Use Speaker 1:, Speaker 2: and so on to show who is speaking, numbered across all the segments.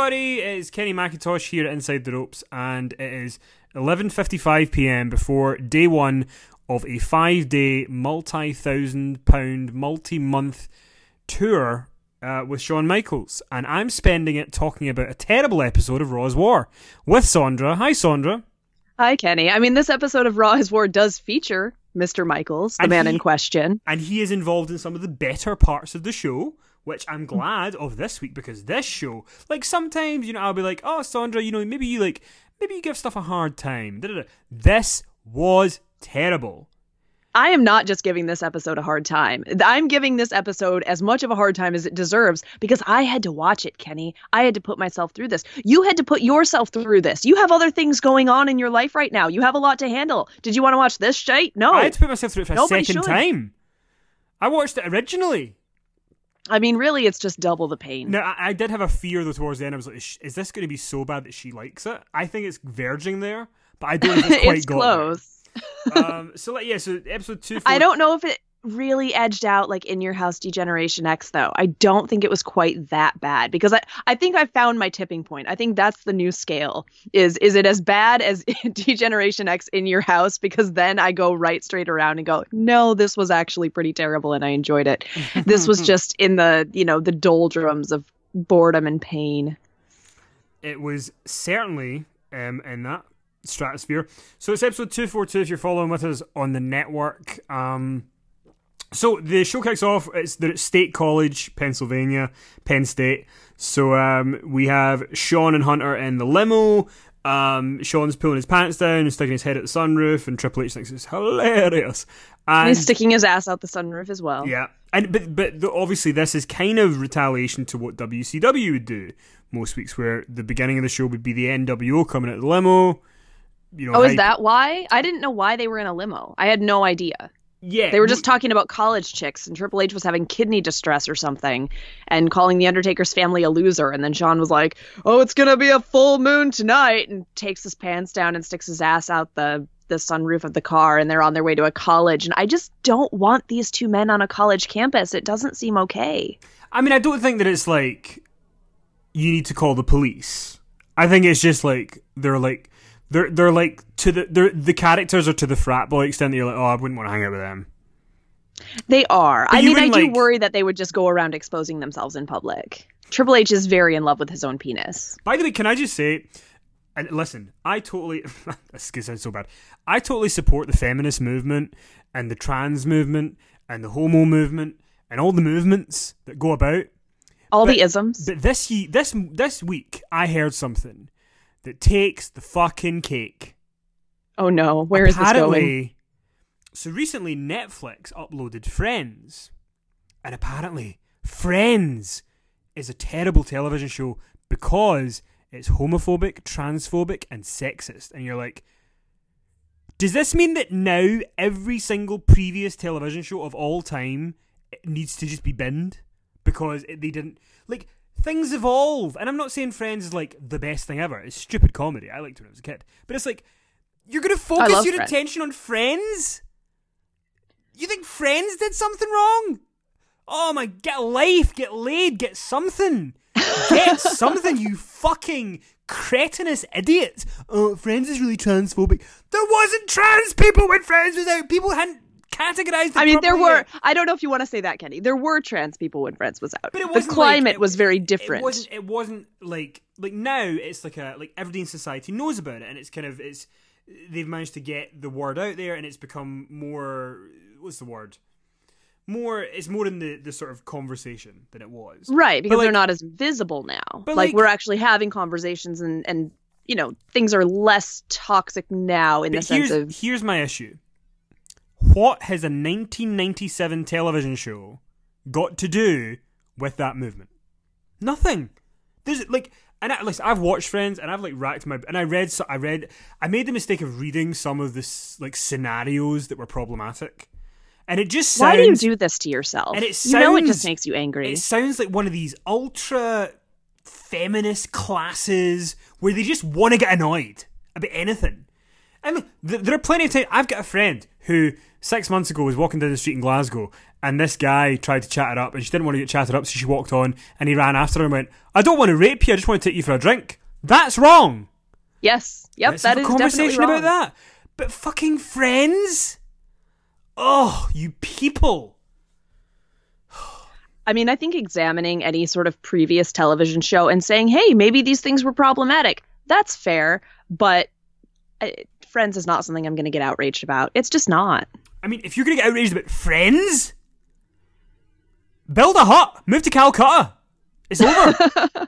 Speaker 1: everybody, it's Kenny McIntosh here at Inside the Ropes, and it is 11:55pm before day one of a 5-day, multi-thousand-pound, multi-month tour with Shawn Michaels, and I'm spending it talking about a terrible episode of Raw is War with Sondra. Hi, Sondra.
Speaker 2: Hi, Kenny. I mean, this episode of Raw is War does feature Mr. Michaels, the man in question.
Speaker 1: And he is involved in some of the better parts of the show, which I'm glad of this week, because this show, like, sometimes, you know, I'll be like, oh, Sondra, you know, maybe you give stuff a hard time. Da-da-da. This was terrible.
Speaker 2: I am not just giving this episode a hard time. I'm giving this episode as much of a hard time as it deserves, because I had to watch it, Kenny. I had to put myself through this. You had to put yourself through this. You have other things going on in your life right now. You have a lot to handle. Did you want to watch this shite? No.
Speaker 1: I had to put myself through it for a second time. I watched it originally.
Speaker 2: I mean, really, it's just double the pain.
Speaker 1: Now, I did have a fear, though, towards the end. I was like, is this going to be so bad that she likes it? I think it's verging there, but I don't know if it's quite
Speaker 2: it's close.
Speaker 1: So episode 2.
Speaker 2: I don't know if it really edged out like In Your House D-Generation X, though. I don't think it was quite that bad, because I think I found my tipping point. I think that's the new scale. Is it as bad as D-Generation X In Your House? Because then I go right straight around and go, no, this was actually pretty terrible and I enjoyed it. This was just in the, you know, the doldrums of boredom and pain.
Speaker 1: It was certainly in that stratosphere. So it's episode 242 if you're following with us on the network. So the show kicks off. They're at State College, Pennsylvania, Penn State. So we have Shawn and Hunter in the limo. Shawn's pulling his pants down and sticking his head at the sunroof, and Triple H thinks it's hilarious. And
Speaker 2: he's sticking his ass out the sunroof as well.
Speaker 1: Yeah, but obviously this is kind of retaliation to what WCW would do most weeks, where the beginning of the show would be the NWO coming out the limo. You know,
Speaker 2: is that why? I didn't know why they were in a limo. I had no idea.
Speaker 1: Yeah,
Speaker 2: they were just talking about college chicks, and Triple H was having kidney distress or something, and calling the Undertaker's family a loser. And then Shawn was like, "Oh, it's gonna be a full moon tonight," and takes his pants down and sticks his ass out the sunroof of the car. And they're on their way to a college. And I just don't want these two men on a college campus. It doesn't seem okay.
Speaker 1: I mean, I don't think that it's like you need to call the police. I think it's just like they're like to the characters are to the frat boy extent that you're like, oh, I wouldn't want to hang out with them.
Speaker 2: They are.
Speaker 1: But
Speaker 2: I mean, I do worry that they would just go around exposing themselves in public. Triple H is very in love with his own penis.
Speaker 1: By the way, can I just say, and listen, I totally this sounds so bad. I totally support the feminist movement and the trans movement and the homo movement and all the movements that go about.
Speaker 2: The isms.
Speaker 1: But this week, I heard something that takes the fucking cake.
Speaker 2: Oh no, where is this going?
Speaker 1: So recently Netflix uploaded Friends, and apparently Friends is a terrible television show because it's homophobic, transphobic, and sexist. And you're like, does this mean that now every single previous television show of all time needs to just be binned? Because they didn't... Like, things evolve. And I'm not saying Friends is, like, the best thing ever. It's stupid comedy. I liked it when I was a kid. But it's like, you're going to focus your attention on Friends? You think Friends did something wrong? Oh my... Get a life, get laid, get something. Get something, you fucking cretinous idiots. Oh, Friends is really transphobic. There wasn't trans people when Friends was out. People hadn't categorized it.
Speaker 2: I mean, there were... I don't know if you want to say that, Kenny. There were trans people when Friends was out. But the climate was very different.
Speaker 1: It wasn't like now it's like everybody in society knows about it, and it's kind of they've managed to get the word out there, and it's become more... What's the word? It's more in the sort of conversation than it was.
Speaker 2: Right, because they're not as visible now. But we're actually having conversations and you know, things are less toxic now in the sense of...
Speaker 1: Here's my issue. What has a 1997 television show got to do with that movement? Nothing. There's listen, I've watched Friends and I've racked my... And I made the mistake of reading some of the scenarios that were problematic. And it just sounds...
Speaker 2: Why do you do this to yourself? And it just makes you angry.
Speaker 1: It sounds like one of these ultra feminist classes where they just want to get annoyed about anything. I mean, there are plenty of times... I've got a friend who 6 months ago was walking down the street in Glasgow and this guy tried to chat her up, and she didn't want to get chatted up, so she walked on, and he ran after her and went, I don't want to rape you, I just want to take you for a drink. That's wrong.
Speaker 2: Yes. Yep,
Speaker 1: Let's
Speaker 2: that
Speaker 1: have
Speaker 2: is
Speaker 1: a conversation
Speaker 2: definitely wrong.
Speaker 1: about that. But fucking Friends? Oh, you people.
Speaker 2: I mean, I think examining any sort of previous television show and saying, hey, maybe these things were problematic, that's fair, but Friends is not something I'm going to get outraged about. It's just not.
Speaker 1: I mean, if you're going to get outraged about Friends, build a hut, move to Calcutta. It's over.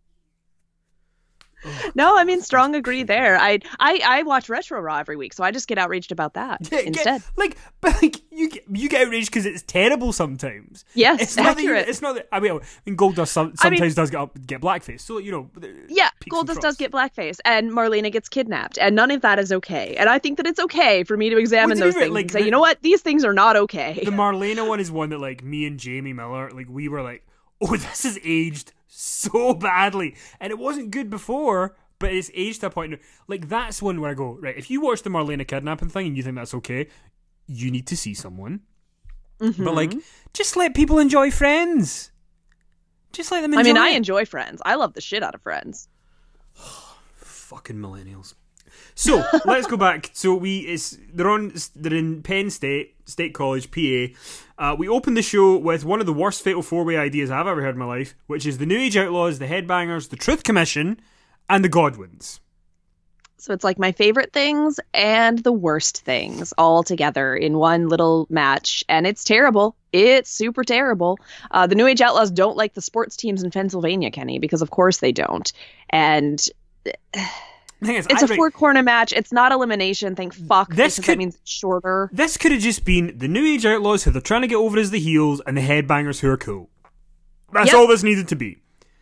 Speaker 2: No, I mean, strong agree there. I watch Retro Raw every week, so I just get outraged about that instead.
Speaker 1: You get outraged because it's terrible sometimes.
Speaker 2: Yes,
Speaker 1: it's not
Speaker 2: accurate.
Speaker 1: It's not that, I mean, Goldust sometimes does get blackface, so you know.
Speaker 2: Yeah, Goldust does get blackface, and Marlena gets kidnapped, and none of that is okay. And I think that it's okay for me to examine those things and say, you know what, these things are not okay.
Speaker 1: The Marlena one is one that, like, me and Jamie Miller, like, we were like, oh, this is aged so badly, and it wasn't good before, but it's aged to a point now. Like, that's one where I go, right, if you watch the Marlena kidnapping thing and you think that's okay, you need to see someone.
Speaker 2: Mm-hmm.
Speaker 1: But, like, just let people enjoy Friends. Just let them enjoy
Speaker 2: I enjoy Friends. I love the shit out of Friends.
Speaker 1: Fucking millennials. So let's go back. So they're in Penn State College, PA. We opened the show with one of the worst fatal four-way ideas I've ever heard in my life, which is the New Age Outlaws, the Headbangers, the Truth Commission, and the Godwins.
Speaker 2: So it's like my favorite things and the worst things all together in one little match, and it's terrible. It's super terrible. The New Age Outlaws don't like the sports teams in Pennsylvania, Kenny, because of course they don't. And it's a four-corner match. It's not elimination, thank fuck, because that means it's shorter.
Speaker 1: This could have just been the New Age Outlaws who they're trying to get over as the heels and the Headbangers who are cool. That's all this needed to be.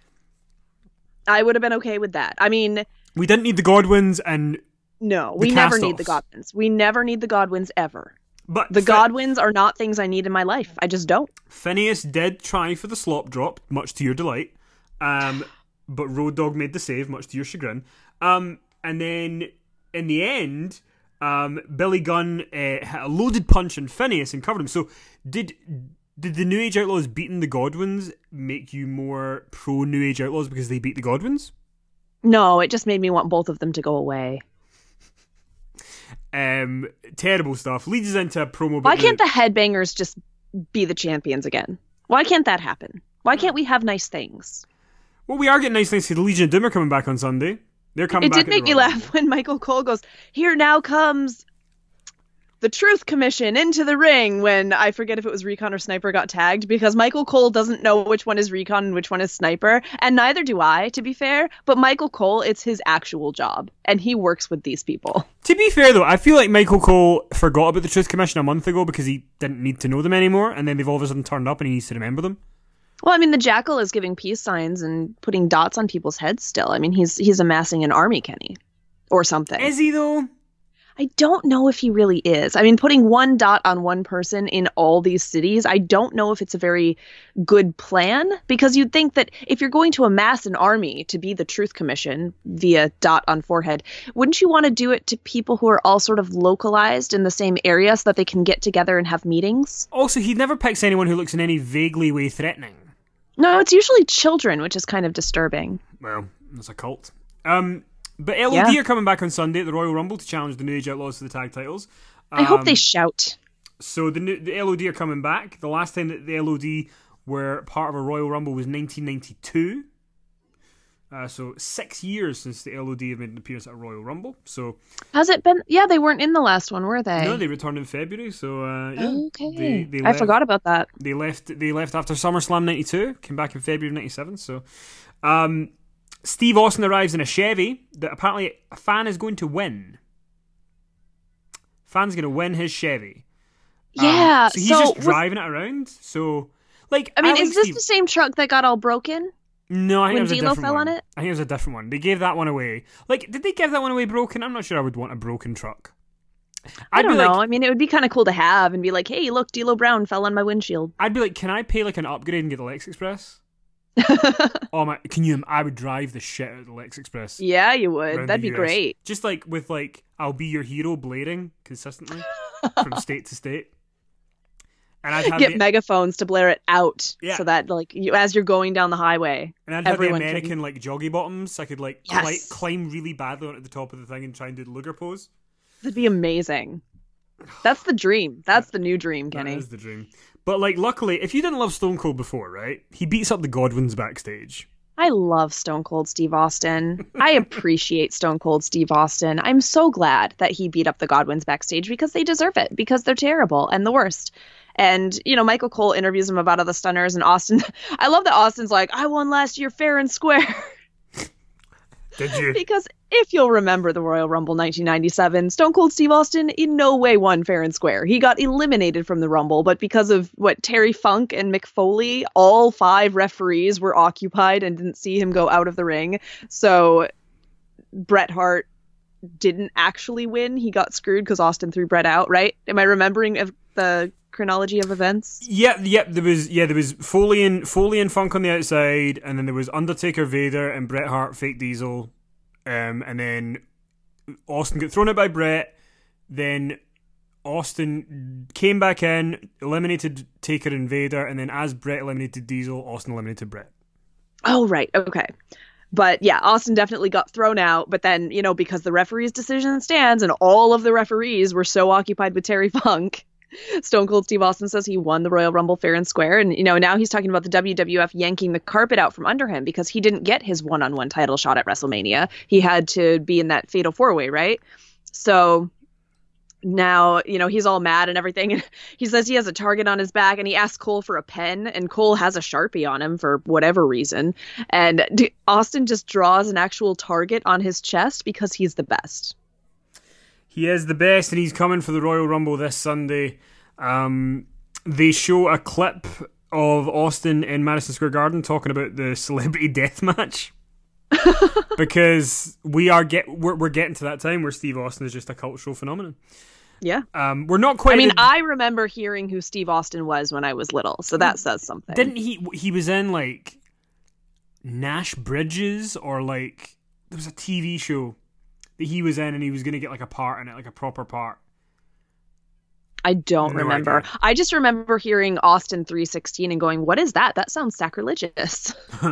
Speaker 2: I would have been okay with that. I mean,
Speaker 1: we didn't need the Godwins and
Speaker 2: no, we never need the Godwins. We never need the Godwins ever. But the Godwins are not things I need in my life. I just don't.
Speaker 1: Phineas did try for the slop drop, much to your delight. But Road Dogg made the save, much to your chagrin. And then, in the end, Billy Gunn hit a loaded punch on Phineas and covered him. So, did the New Age Outlaws beating the Godwins make you more pro New Age Outlaws because they beat the Godwins?
Speaker 2: No, it just made me want both of them to go away.
Speaker 1: Terrible stuff. Leads us into a promo.
Speaker 2: Why can't the Headbangers just be the champions again? Why can't that happen? Why can't we have nice things?
Speaker 1: Well, we are getting nice things because the Legion of Doom are coming back on Sunday. They're coming back.
Speaker 2: It did make me laugh when Michael Cole goes, "Here now comes the Truth Commission into the ring," when I forget if it was Recon or Sniper got tagged, because Michael Cole doesn't know which one is Recon and which one is Sniper, and neither do I, to be fair, but Michael Cole, it's his actual job, and he works with these people.
Speaker 1: To be fair, though, I feel like Michael Cole forgot about the Truth Commission a month ago because he didn't need to know them anymore, and then they've all of a sudden turned up and he needs to remember them.
Speaker 2: Well, I mean, the Jackal is giving peace signs and putting dots on people's heads still. I mean, he's amassing an army, Kenny. Or something.
Speaker 1: Is he, though?
Speaker 2: I don't know if he really is. I mean, putting one dot on one person in all these cities, I don't know if it's a very good plan, because you'd think that if you're going to amass an army to be the Truth Commission via dot on forehead, wouldn't you want to do it to people who are all sort of localized in the same area so that they can get together and have meetings?
Speaker 1: Also, he never picks anyone who looks in any vaguely way threatening.
Speaker 2: No, it's usually children, which is kind of disturbing.
Speaker 1: Well, it's a cult. But LOD are coming back on Sunday at the Royal Rumble to challenge the New Age Outlaws to the tag titles.
Speaker 2: I hope they shout.
Speaker 1: So the LOD are coming back. The last time that the LOD were part of a Royal Rumble was 1992. So 6 years since the LOD have made an appearance at a Royal Rumble. So
Speaker 2: has it been? Yeah, they weren't in the last one, were they?
Speaker 1: No, they returned in February. So
Speaker 2: okay,
Speaker 1: they
Speaker 2: I forgot about that.
Speaker 1: They left after SummerSlam 92. Came back in February of 97. So, Steve Austin arrives in a Chevy that apparently a fan is going to win. Fan's going to win his Chevy.
Speaker 2: Yeah,
Speaker 1: so he's just driving it around. So, like,
Speaker 2: I mean, is this the same truck that got all broken?
Speaker 1: No, I think it was a different
Speaker 2: fell
Speaker 1: one.
Speaker 2: On it?
Speaker 1: I think it was a different one. They gave that one away. Like, did they give that one away broken? I'm not sure I would want a broken truck.
Speaker 2: I don't know. I mean, it would be kind of cool to have and be like, hey, look, D'Lo Brown fell on my windshield.
Speaker 1: I'd be like, can I pay like an upgrade and get the Lex Express? I would drive the shit out of the Lex Express.
Speaker 2: Yeah, you would. That'd be great.
Speaker 1: Just like with like, I'll be your hero blading consistently from state to state. And I'd have
Speaker 2: get megaphones to blare it out,
Speaker 1: Yeah.
Speaker 2: so that like as you're going down the highway,
Speaker 1: and I'd have the
Speaker 2: everyone
Speaker 1: American like joggy bottoms, so I could like
Speaker 2: Yes.
Speaker 1: climb really badly onto the top of the thing and try and do the Luger pose.
Speaker 2: that'd be amazing. That's the dream. That's the new dream, Kenny.
Speaker 1: That is the dream. But like, luckily, if you didn't love Stone Cold before, right? He beats up the Godwins backstage.
Speaker 2: I love Stone Cold Steve Austin. I appreciate Stone Cold Steve Austin. I'm so glad that he beat up the Godwins backstage because they deserve it, because they're terrible and the worst. And, you know, Michael Cole interviews him about other stunners, and Austin, I love that Austin's like, I won last year fair and square.
Speaker 1: Did you?
Speaker 2: Because if you'll remember the Royal Rumble 1997, Stone Cold Steve Austin in no way won fair and square. He got eliminated from the Rumble, but because of Terry Funk and Mick Foley, all 5 referees were occupied and didn't see him go out of the ring. So Bret Hart didn't actually win. He got screwed because Austin threw Bret out, right? Am I remembering of the chronology of events?
Speaker 1: Yeah. There was Foley and Funk on the outside, and then there was Undertaker, Vader, and Bret Hart, Fake Diesel, and then Austin got thrown out by Bret. Then Austin came back in, eliminated Taker and Vader, and then as Bret eliminated Diesel, Austin eliminated Bret.
Speaker 2: Oh, right. Okay. But yeah, Austin definitely got thrown out. But then, you know, because the referee's decision stands and all of the referees were so occupied with Terry Funk, Stone Cold Steve Austin says he won the Royal Rumble fair and square. And, you know, now he's talking about the WWF yanking the carpet out from under him because he didn't get his one-on-one title shot at WrestleMania. He had to be in that fatal 4-way, right? So now, you know, he's all mad and everything. And he says he has a target on his back, and he asks Cole for a pen, and Cole has a Sharpie on him for whatever reason. And Austin just draws an actual target on his chest because he's the best.
Speaker 1: He is the best, and he's coming for the Royal Rumble this Sunday. They show a clip of Austin in Madison Square Garden talking about the celebrity death match. Because we're getting to that time where Steve Austin is just a cultural phenomenon.
Speaker 2: Yeah.
Speaker 1: We're not quite...
Speaker 2: I mean, I remember hearing who Steve Austin was when I was little, so that says something.
Speaker 1: Didn't he was in, like, Nash Bridges, or, like, there was a TV show that he was in, and he was going to get, like, a part in it, like a proper part.
Speaker 2: I don't
Speaker 1: No
Speaker 2: remember.
Speaker 1: idea.
Speaker 2: I just remember hearing Austin 316 and going, what is that? That sounds sacrilegious.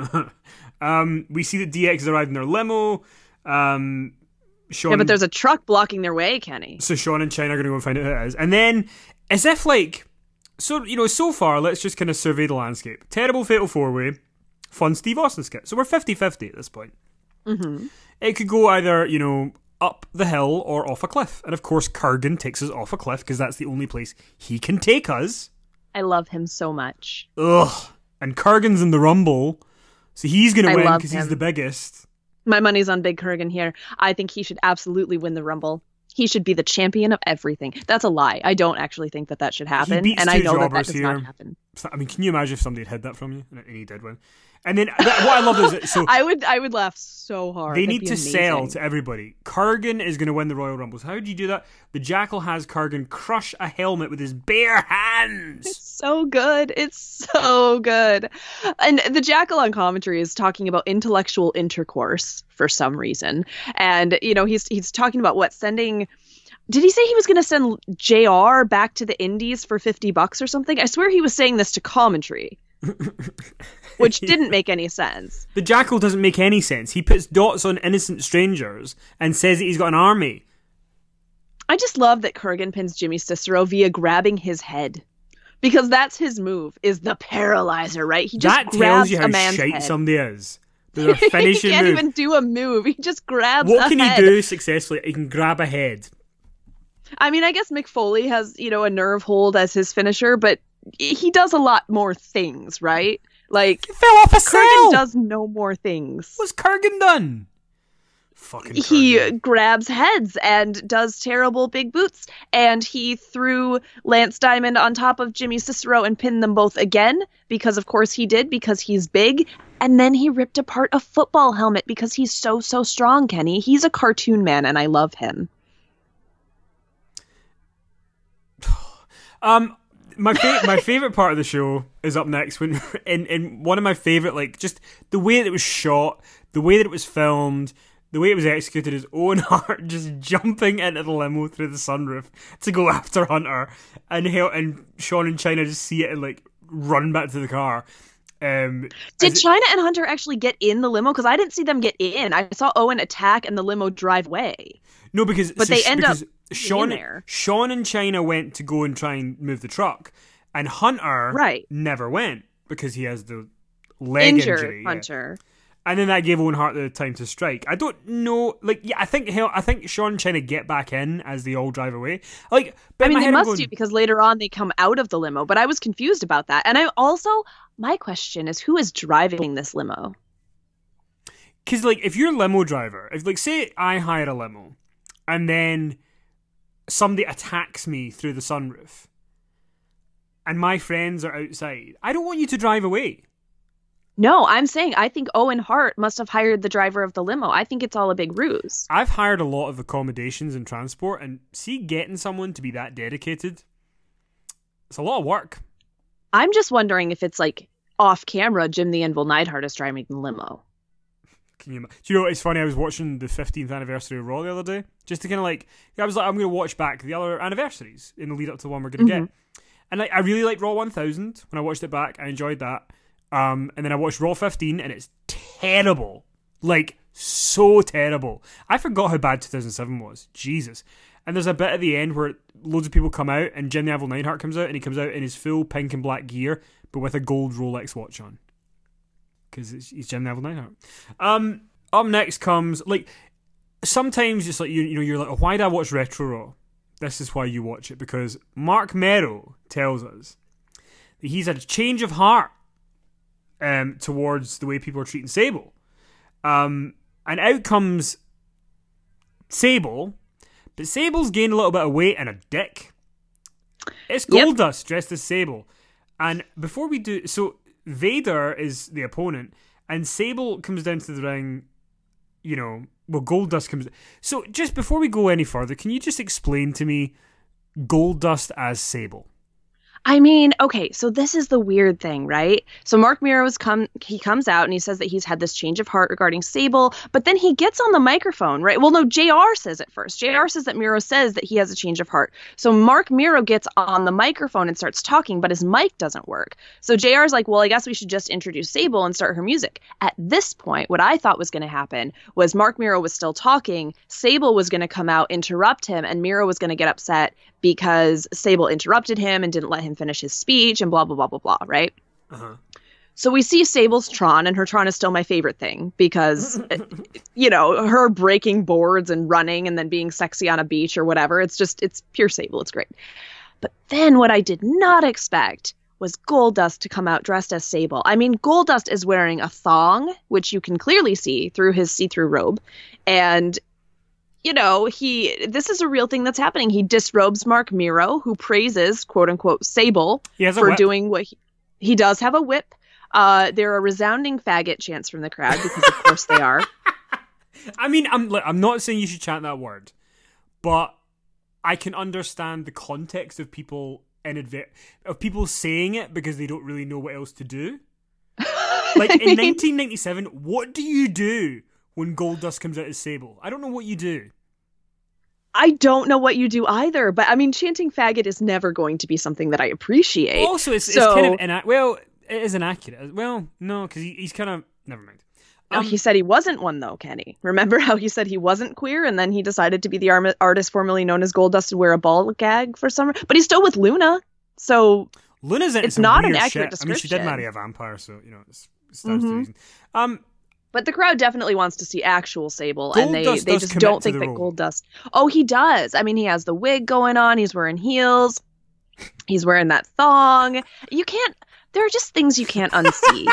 Speaker 1: We see that DX has arrived in their limo. Sean,
Speaker 2: Yeah, but there's a truck blocking their way, Kenny.
Speaker 1: So Sean and China are going to go and find out who it is. And then, as if, like, so far, let's just kind of survey the landscape. Terrible Fatal 4-Way, fun Steve Austin skit. So we're 50-50 at this point.
Speaker 2: Mm-hmm.
Speaker 1: It could go either, you know, up the hill or off a cliff. And of course, Kurgan takes us off a cliff because that's the only place he can take us.
Speaker 2: I love him so much.
Speaker 1: Ugh. And Kurgan's in the Rumble, so he's going to
Speaker 2: I
Speaker 1: win
Speaker 2: love
Speaker 1: because
Speaker 2: him.
Speaker 1: he's the biggest.
Speaker 2: My money's on Big Kurgan here. I think he should absolutely win the Rumble. He should be the champion of everything. That's a lie. I don't actually think that should happen.
Speaker 1: beats
Speaker 2: And I
Speaker 1: two
Speaker 2: know that
Speaker 1: jobbers
Speaker 2: does
Speaker 1: here.
Speaker 2: not happen.
Speaker 1: I mean, can you imagine if somebody had hid that from you and he did win? And then what I love is that, so
Speaker 2: I would laugh so hard.
Speaker 1: they
Speaker 2: That'd
Speaker 1: need
Speaker 2: be
Speaker 1: to
Speaker 2: amazing.
Speaker 1: sell to everybody. Kurgan is going to win the Royal Rumbles. How do you do that? The Jackal has Kurgan crush a helmet with his bare hands.
Speaker 2: It's so good. It's so good. And the Jackal on commentary is talking about intellectual intercourse for some reason. And, you know, he's talking about sending... Did he say he was going to send JR back to the Indies for $50 or something? I swear he was saying this to commentary. Which didn't make any sense.
Speaker 1: The Jackal doesn't make any sense. He puts dots on innocent strangers and says that he's got an army.
Speaker 2: I just love that Kurgan pins Jimmy Cicero via grabbing his head. Because that's his move, is the paralyzer, right? He just
Speaker 1: That tells
Speaker 2: grabs
Speaker 1: you
Speaker 2: a
Speaker 1: how
Speaker 2: man's
Speaker 1: shite
Speaker 2: head.
Speaker 1: somebody is. There's a
Speaker 2: He
Speaker 1: finishing
Speaker 2: can't
Speaker 1: move.
Speaker 2: even do a move. He just grabs
Speaker 1: What
Speaker 2: a
Speaker 1: can
Speaker 2: head.
Speaker 1: he do successfully? He can grab a head.
Speaker 2: I mean, I guess Mick Foley has, you know, a nerve hold as his finisher, but he does a lot more things, right? Like,
Speaker 1: He fell off a cell.
Speaker 2: Kurgan does no more things.
Speaker 1: What's Kurgan done? Fucking
Speaker 2: He
Speaker 1: Kurgan.
Speaker 2: grabs heads and does terrible big boots, and he threw Lance Diamond on top of Jimmy Cicero and pinned them both again, because of course he did, because he's big. And then he ripped apart a football helmet because he's so strong, Kenny. He's a cartoon man, and I love him.
Speaker 1: My favorite part of the show is up next when in one of my favorite, like, just the way that it was shot, the way that it was filmed, the way it was executed is Owen Hart just jumping into the limo through the sunroof to go after Hunter, and Sean and China just see it and like run back to the car.
Speaker 2: Did China and Hunter actually get in the limo? Because I didn't see them get in. I saw Owen attack and the limo drive away.
Speaker 1: No, because
Speaker 2: they end up
Speaker 1: Sean
Speaker 2: there.
Speaker 1: Sean and China went to go and try and move the truck, and Hunter never went because he has the leg injury.
Speaker 2: Hunter.
Speaker 1: Yeah. And then that gave Owen Hart the time to strike. I don't know. Like, yeah, I think Sean and China get back in as they all drive away. Like, but
Speaker 2: they must do because later on they come out of the limo. But I was confused about that. And my question is, who is driving this limo?
Speaker 1: Because, like, if you're a limo driver, if, like, say I hire a limo and then somebody attacks me through the sunroof and my friends are outside, I don't want you to drive away.
Speaker 2: No, I'm saying I think Owen Hart must have hired the driver of the limo. I think it's all a big ruse.
Speaker 1: I've hired a lot of accommodations and transport, and see, getting someone to be that dedicated, it's a lot of work.
Speaker 2: I'm just wondering if it's like off camera, Jim the Anvil Neidhart is driving the limo.
Speaker 1: Do you know, it's funny, I was watching the 15th anniversary of Raw the other day, just to kind of like, I was like, I'm going to watch back the other anniversaries in the lead up to the one we're going to get. And like, I really liked Raw 1000 when I watched it back. I enjoyed that. And then I watched Raw 15 and it's terrible. Like, so terrible. I forgot how bad 2007 was. Jesus. And there's a bit at the end where loads of people come out and Jim the Anvil Neidhart comes out and he comes out in his full pink and black gear but with a gold Rolex watch on. Because he's Jim the Anvil Neidhart. Up next comes, like, sometimes it's like, you know, you're like, oh, why do I watch Retro Raw? This is why you watch it. Because Mark Merrow tells us that he's had a change of heart towards the way people are treating Sable. And out comes Sable, but Sable's gained a little bit of weight and a dick. It's Goldust dressed as Sable. And before we do, so Vader is the opponent, and Sable comes down to the ring, you know, well, Goldust comes. So just before we go any further, can you just explain to me Goldust as Sable?
Speaker 2: I mean, okay, so this is the weird thing, right? So Mark Mero comes out and he says that he's had this change of heart regarding Sable, but then he gets on the microphone, right? Well, no, JR says it first. JR says that Mero says that he has a change of heart. So Mark Mero gets on the microphone and starts talking, but his mic doesn't work. So JR's like, well, I guess we should just introduce Sable and start her music. At this point, what I thought was going to happen was Mark Mero was still talking, Sable was going to come out, interrupt him, and Mero was going to get upset because Sable interrupted him and didn't let him finish his speech and blah, blah, blah, blah, blah, right?
Speaker 1: Uh-huh.
Speaker 2: So we see Sable's Tron, and her Tron is still my favorite thing because, you know, her breaking boards and running and then being sexy on a beach or whatever. It's pure Sable. It's great. But then what I did not expect was Goldust to come out dressed as Sable. I mean, Goldust is wearing a thong, which you can clearly see through his see-through robe. And you know, this is a real thing that's happening. He disrobes Mark Mero, who praises, quote unquote, Sable for doing what he does have a whip. There are resounding faggot chants from the crowd because of course they are.
Speaker 1: I mean, I'm not saying you should chant that word, but I can understand the context of people saying it because they don't really know what else to do. Like in 1997, what do you do when Goldust comes out as Sable? I don't know what you do.
Speaker 2: I don't know what you do either, but I mean, chanting faggot is never going to be something that I appreciate.
Speaker 1: Also, it's kind of, well, it is inaccurate. Well, no, because he's kind of, never mind.
Speaker 2: He said he wasn't one though, Kenny. Remember how he said he wasn't queer and then he decided to be the artist formerly known as Goldust and wear a ball gag for summer? But he's still with Luna, so
Speaker 1: Luna's it's not an accurate description. I mean, she did marry a vampire, so, you know, it stands to reason.
Speaker 2: But the crowd definitely wants to see actual Sable, and they just don't think that Goldust. Oh, he does. I mean, he has the wig going on. He's wearing heels. He's wearing that thong. There are just things you can't unsee.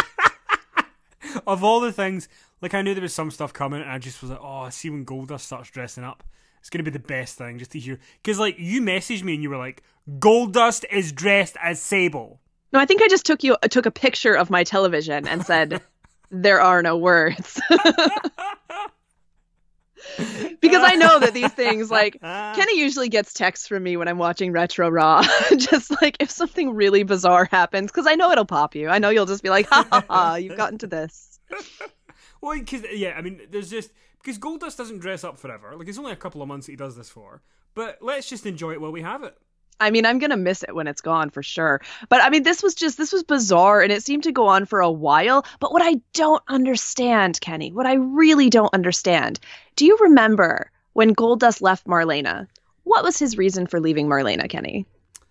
Speaker 1: Of all the things, like, I knew there was some stuff coming, and I just was like, oh, I see when Goldust starts dressing up. It's going to be the best thing, just to hear. Because, like, you messaged me, and you were like, Goldust is dressed as Sable.
Speaker 2: No, I think I just took a picture of my television and said... There are no words. Because I know that these things, like, Kenny usually gets texts from me when I'm watching Retro Raw. Just like if something really bizarre happens, because I know it'll pop you. I know you'll just be like, ha ha ha, you've gotten to this.
Speaker 1: Well, because, yeah, I mean, there's just, because Goldust doesn't dress up forever. Like, it's only a couple of months that he does this for. But let's just enjoy it while we have it.
Speaker 2: I mean, I'm gonna miss it when it's gone for sure. But I mean, this was bizarre, and it seemed to go on for a while. But what I don't understand, Kenny, what I really don't understand, do you remember when Goldust left Marlena? What was his reason for leaving Marlena, Kenny?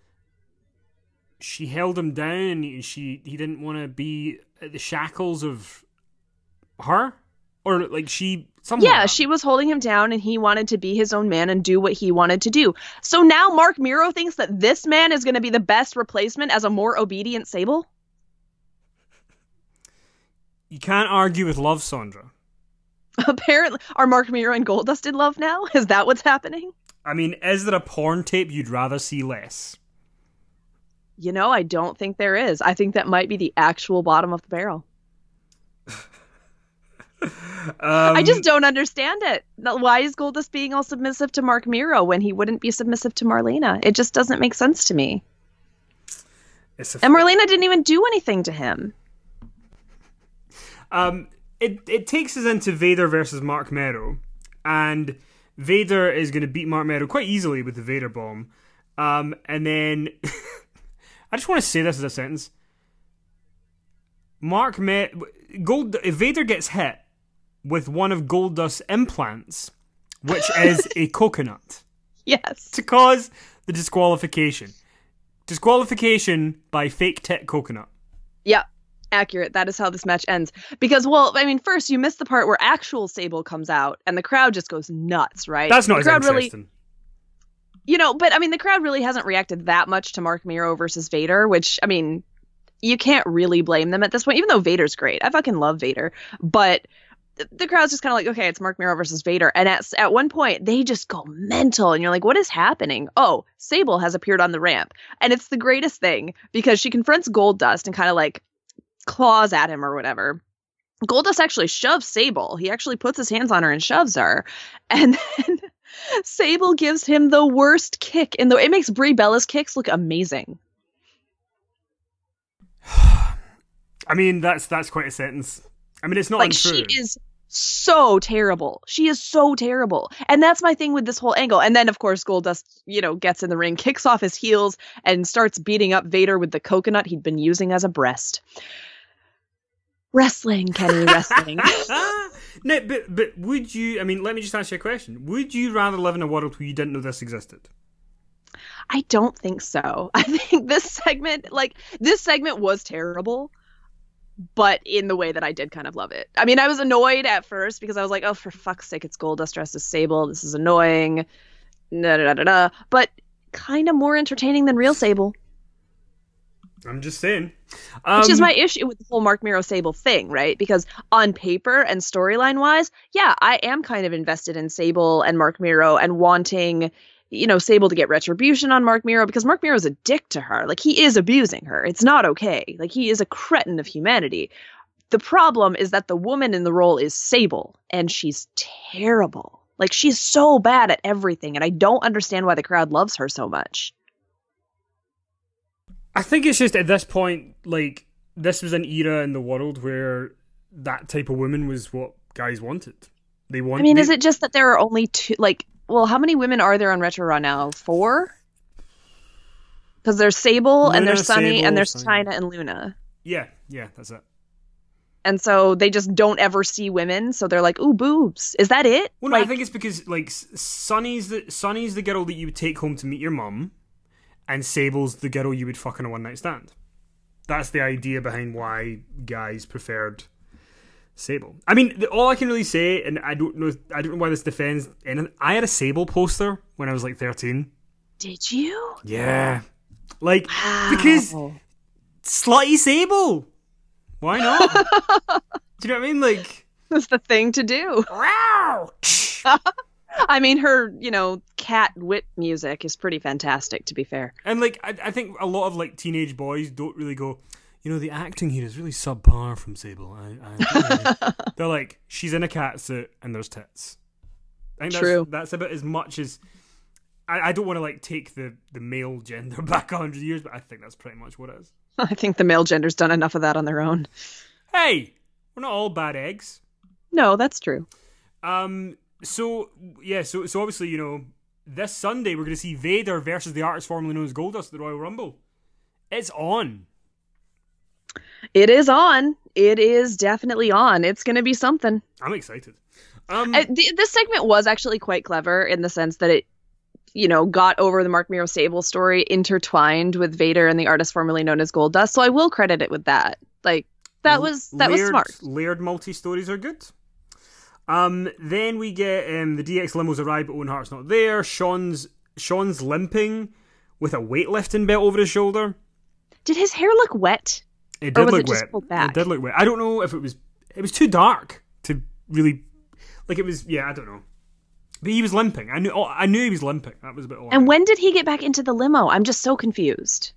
Speaker 1: She held him down. He didn't want to be at the shackles of her, or like she.
Speaker 2: Yeah, she was holding him down, and he wanted to be his own man and do what he wanted to do. So now Marc Mero thinks that this man is going to be the best replacement as a more obedient Sable?
Speaker 1: You can't argue with love, Sandra.
Speaker 2: Apparently, are Marc Mero and Goldust in love now? Is that what's happening?
Speaker 1: I mean, is there a porn tape you'd rather see less?
Speaker 2: You know, I don't think there is. I think that might be the actual bottom of the barrel. I just don't understand it. Why is Goldust being all submissive to Marc Mero when he wouldn't be submissive to Marlena? It just doesn't make sense to me. And Marlena didn't even do anything to him.
Speaker 1: It takes us into Vader versus Marc Mero, and Vader is going to beat Marc Mero quite easily with the Vader bomb. And then I just want to say this as a sentence. Vader gets hit with one of Goldust's implants, which is a coconut.
Speaker 2: Yes.
Speaker 1: To cause the disqualification. Disqualification by fake tit coconut.
Speaker 2: Yep. Accurate. That is how this match ends. Because, well, I mean, first you missed the part where actual Sable comes out and the crowd just goes nuts, right?
Speaker 1: That's not as interesting.
Speaker 2: But I mean, the crowd really hasn't reacted that much to Marc Mero versus Vader, which, I mean, you can't really blame them at this point, even though Vader's great. I fucking love Vader. But the crowd's just kind of like, okay, it's Marc Mero versus Vader. And at one point, they just go mental. And you're like, what is happening? Oh, Sable has appeared on the ramp. And it's the greatest thing because she confronts Goldust and kind of like claws at him or whatever. Goldust actually shoves Sable. He actually puts his hands on her and shoves her. And then Sable gives him the worst kick. It makes Brie Bella's kicks look amazing.
Speaker 1: I mean, that's quite a sentence. I mean, it's not untrue.
Speaker 2: She is so terrible. She is so terrible. And that's my thing with this whole angle. And then, of course, Goldust, gets in the ring, kicks off his heels, and starts beating up Vader with the coconut he'd been using as a breast. Wrestling, Kenny, wrestling.
Speaker 1: No, but would you, I mean, let me just ask you a question. Would you rather live in a world where you didn't know this existed?
Speaker 2: I don't think so. I think this segment was terrible. But in the way that I did kind of love it. I mean, I was annoyed at first because I was like, oh, for fuck's sake, it's Goldust dressed as Sable. This is annoying. But kind of more entertaining than real Sable.
Speaker 1: I'm just saying.
Speaker 2: Which is my issue with the whole Marc Mero Sable thing, right? Because on paper and storyline-wise, yeah, I am kind of invested in Sable and Marc Mero and wanting Sable to get retribution on Marc Mero because Marc Mero is a dick to her. Like, he is abusing her. It's not okay. Like, he is a cretin of humanity. The problem is that the woman in the role is Sable, and she's terrible. Like, she's so bad at everything, and I don't understand why the crowd loves her so much.
Speaker 1: I think it's just at this point, like, this was an era in the world where that type of woman was what guys wanted. Is it just that there are only two, like, well, how many women are there on Retro Raw now? 4? Because there's Sable, and there's Sunny, and there's Chyna and Luna. Yeah, that's it. And so they just don't ever see women, so they're like, ooh, boobs. Is that it? Well, no, I think it's because, like, Sunny's the girl that you would take home to meet your mum, and Sable's the girl you would fuck in a one-night stand. That's the idea behind why guys preferred Sable. I mean, all I can really say, and I don't know why this defends anything. I had a Sable poster when I was like 13. Did you? Yeah. Like, wow. Because slutty Sable. Why not? Do you know what I mean? Like, that's the thing to do. Wow. I mean, her, cat whip music is pretty fantastic, to be fair. And like, I think a lot of like teenage boys don't really go, the acting here is really subpar from Sable. They're like, she's in a cat suit and there's tits. I think that's about as much as... I don't want to like take the male gender back 100 years, but I think that's pretty much what it is. I think the male gender's done enough of that on their own. Hey, we're not all bad eggs. No, that's true. So obviously, you know, this Sunday we're going to see Vader versus the artist formerly known as Goldust at the Royal Rumble. It's on.
Speaker 2: It is on. It is definitely on. It's going to be something.
Speaker 1: I'm excited.
Speaker 2: This segment was actually quite clever in the sense that it, you know, got over the Mark Miro Sable story intertwined with Vader and the artist formerly known as Goldust. So I will credit it with that. Like that was smart.
Speaker 1: Layered multi-stories are good. Then we get the DX limos arrive, but Owen Hart's not there. Sean's limping with a weightlifting belt over his shoulder.
Speaker 2: Did his hair look wet?
Speaker 1: It did look
Speaker 2: wet.
Speaker 1: It did look wet. I don't know if it was too dark to really, like, it was, yeah, I don't know. But he was limping. I knew he was limping. That was a bit odd.
Speaker 2: And when did he get back into the limo? I'm just so confused.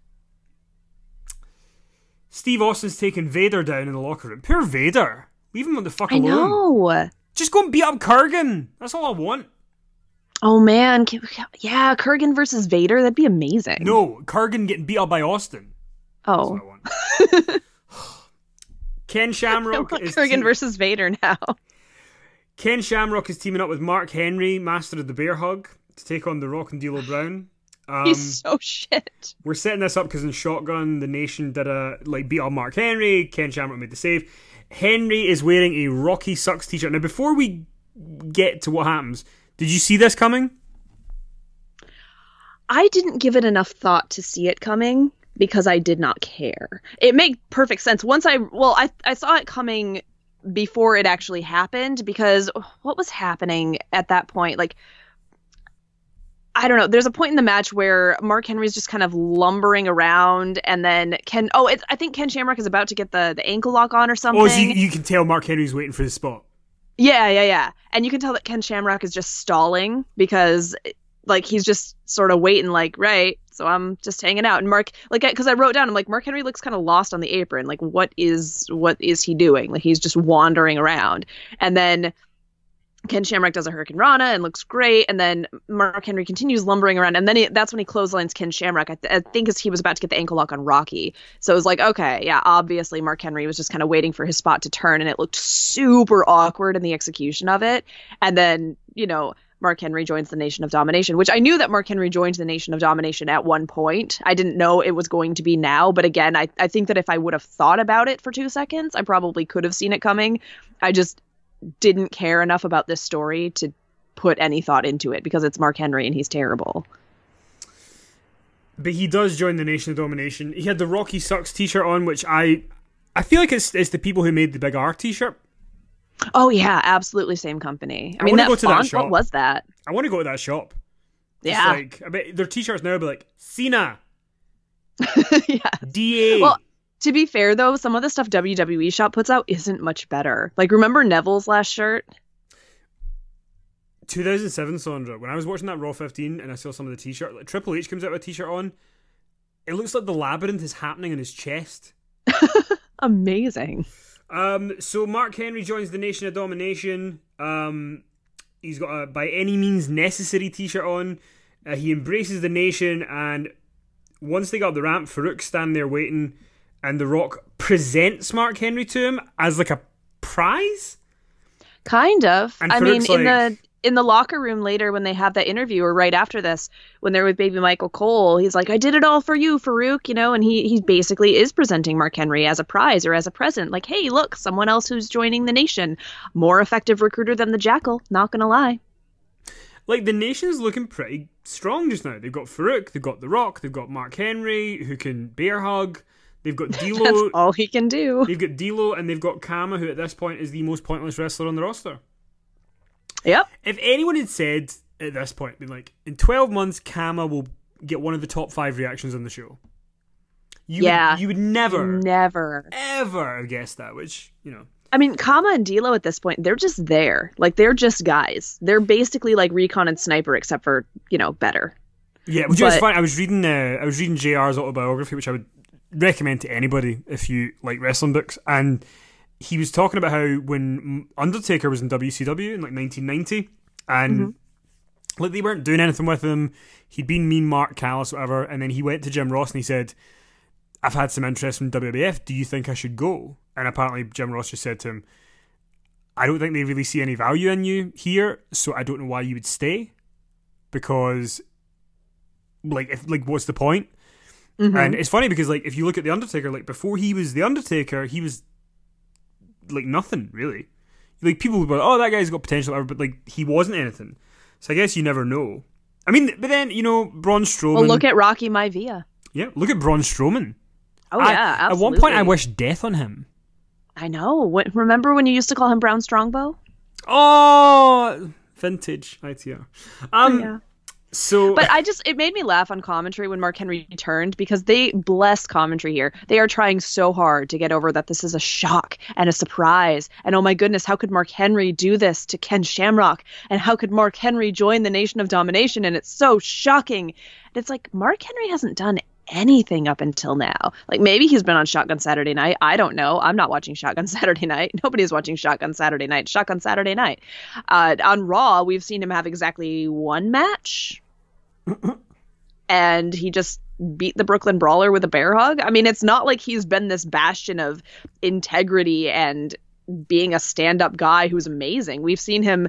Speaker 1: Steve Austin's taking Vader down in the locker room. Poor Vader. Leave him on the fuck alone.
Speaker 2: I know.
Speaker 1: Just go and beat up Kurgan. That's all I want.
Speaker 2: Oh man, yeah, Kurgan versus Vader. That'd be amazing.
Speaker 1: No, Kurgan getting beat up by Austin.
Speaker 2: Oh.
Speaker 1: That's what I want. Ken Shamrock is
Speaker 2: Kurgan versus Vader now.
Speaker 1: Ken Shamrock is teaming up with Mark Henry, Master of the Bear Hug, to take on The Rock and D'Lo Brown.
Speaker 2: He's so shit.
Speaker 1: We're setting this up because in Shotgun, the Nation did beat up Mark Henry. Ken Shamrock made the save. Henry is wearing a Rocky Sucks t-shirt. Now, before we get to what happens, did you see this coming?
Speaker 2: I didn't give it enough thought to see it coming because I did not care. It made perfect sense. Once I saw it coming before it actually happened, because what was happening at that point? Like, I don't know. There's a point in the match where Mark Henry's just kind of lumbering around, and then I think Ken Shamrock is about to get the ankle lock on or something.
Speaker 1: Oh, so you can tell Mark Henry's waiting for his spot.
Speaker 2: Yeah. And you can tell that Ken Shamrock is just stalling because, like, he's just sort of waiting, like, right, so I'm just hanging out. And Mark, like, because I wrote down, I'm like, Mark Henry looks kind of lost on the apron. Like, what is he doing? Like, he's just wandering around. And then Ken Shamrock does a Hurricane Rana and looks great, and then Mark Henry continues lumbering around, and then that's when he clotheslines Ken Shamrock. I think as he was about to get the ankle lock on Rocky. So it was like, okay, yeah, obviously Mark Henry was just kind of waiting for his spot to turn, and it looked super awkward in the execution of it. And then, you know, Mark Henry joins the Nation of Domination, which I knew that Mark Henry joined the Nation of Domination at one point. I didn't know it was going to be now, but again, I think that if I would have thought about it for 2 seconds, I probably could have seen it coming. I just didn't care enough about this story to put any thought into it because it's Mark Henry and he's terrible.
Speaker 1: But he does join the Nation of Domination. He had the Rocky Sucks t-shirt on, which I feel like it's the people who made the Big R t-shirt.
Speaker 2: Oh yeah, absolutely same company. I mean,
Speaker 1: that font,
Speaker 2: what was that?
Speaker 1: I want to go to that shop.
Speaker 2: Yeah.
Speaker 1: Like, I bet their t-shirts now will be like, Cena.
Speaker 2: Yeah.
Speaker 1: DA.
Speaker 2: Well, to be fair, though, some of the stuff WWE Shop puts out isn't much better. Like, remember Neville's last shirt?
Speaker 1: 2007, Sandra. When I was watching that Raw 15 and I saw some of the t-shirt, like, Triple H comes out with a t-shirt on. It looks like the labyrinth is happening in his chest.
Speaker 2: Amazing.
Speaker 1: So Mark Henry joins the Nation of Domination. He's got a By Any Means Necessary t-shirt on. He embraces the Nation, and once they got up the ramp, Farouk's standing there waiting, and The Rock presents Mark Henry to him as like a prize?
Speaker 2: Kind of.
Speaker 1: And
Speaker 2: I
Speaker 1: Farouk's
Speaker 2: mean, in the locker room later when they have that interview, or right after this, when they're with baby Michael Cole, he's like, I did it all for you, Farouk, you know, and he basically is presenting Mark Henry as a prize or as a present. Like, hey, look, someone else who's joining the Nation. More effective recruiter than the Jackal, not gonna lie.
Speaker 1: Like, the Nation's looking pretty strong just now. They've got Farouk, they've got The Rock, they've got Mark Henry, who can bear hug. They've got D'Lo.
Speaker 2: That's all he can do.
Speaker 1: They've got D'Lo, and they've got Kama, who at this point is the most pointless wrestler on the roster.
Speaker 2: Yep.
Speaker 1: If anyone had said at this point, been like, in 12 months, Kama will get one of the top 5 reactions on the show. You would never, ever have guessed that, which, you know.
Speaker 2: I mean, Kama and D'Lo at this point, they're just there. Like, they're just guys. They're basically like Recon and Sniper, except for, you know, better.
Speaker 1: Yeah, which is fine. I was reading JR's autobiography, which I would recommend to anybody if you like wrestling books, and he was talking about how when Undertaker was in WCW in like 1990, and like they weren't doing anything with him, he'd been mean, Mark Callis, whatever, and then he went to Jim Ross and he said, I've had some interest from WWF, do you think I should go? And apparently Jim Ross just said to him, I don't think they really see any value in you here, so I don't know why you would stay. Because, what's the point? Mm-hmm. And it's funny because, if you look at The Undertaker, before he was The Undertaker, he was, nothing, really. People would be like, oh, that guy's got potential, but, he wasn't anything. So I guess you never know. I mean, but then, Braun Strowman...
Speaker 2: Well, look at Rocky Maivia.
Speaker 1: Yeah, look at Braun Strowman.
Speaker 2: Oh, yeah, absolutely.
Speaker 1: At one point, I wished death on him.
Speaker 2: I know. Remember when you used to call him Brown Strongbow?
Speaker 1: Oh, vintage ITR.
Speaker 2: Yeah.
Speaker 1: So,
Speaker 2: but it made me laugh on commentary when Mark Henry turned, because they bless commentary here. They are trying so hard to get over that this is a shock and a surprise. And oh my goodness, how could Mark Henry do this to Ken Shamrock? And how could Mark Henry join the Nation of Domination? And it's so shocking. And it's like, Mark Henry hasn't done anything up until now. Maybe he's been on Shotgun Saturday Night. I don't know. I'm not watching Shotgun Saturday Night. Nobody's watching Shotgun Saturday Night. Shotgun Saturday Night. On Raw, we've seen him have exactly one match. And he just beat the Brooklyn Brawler with a bear hug. I mean, it's not like he's been this bastion of integrity and being a stand-up guy who's amazing. We've seen him,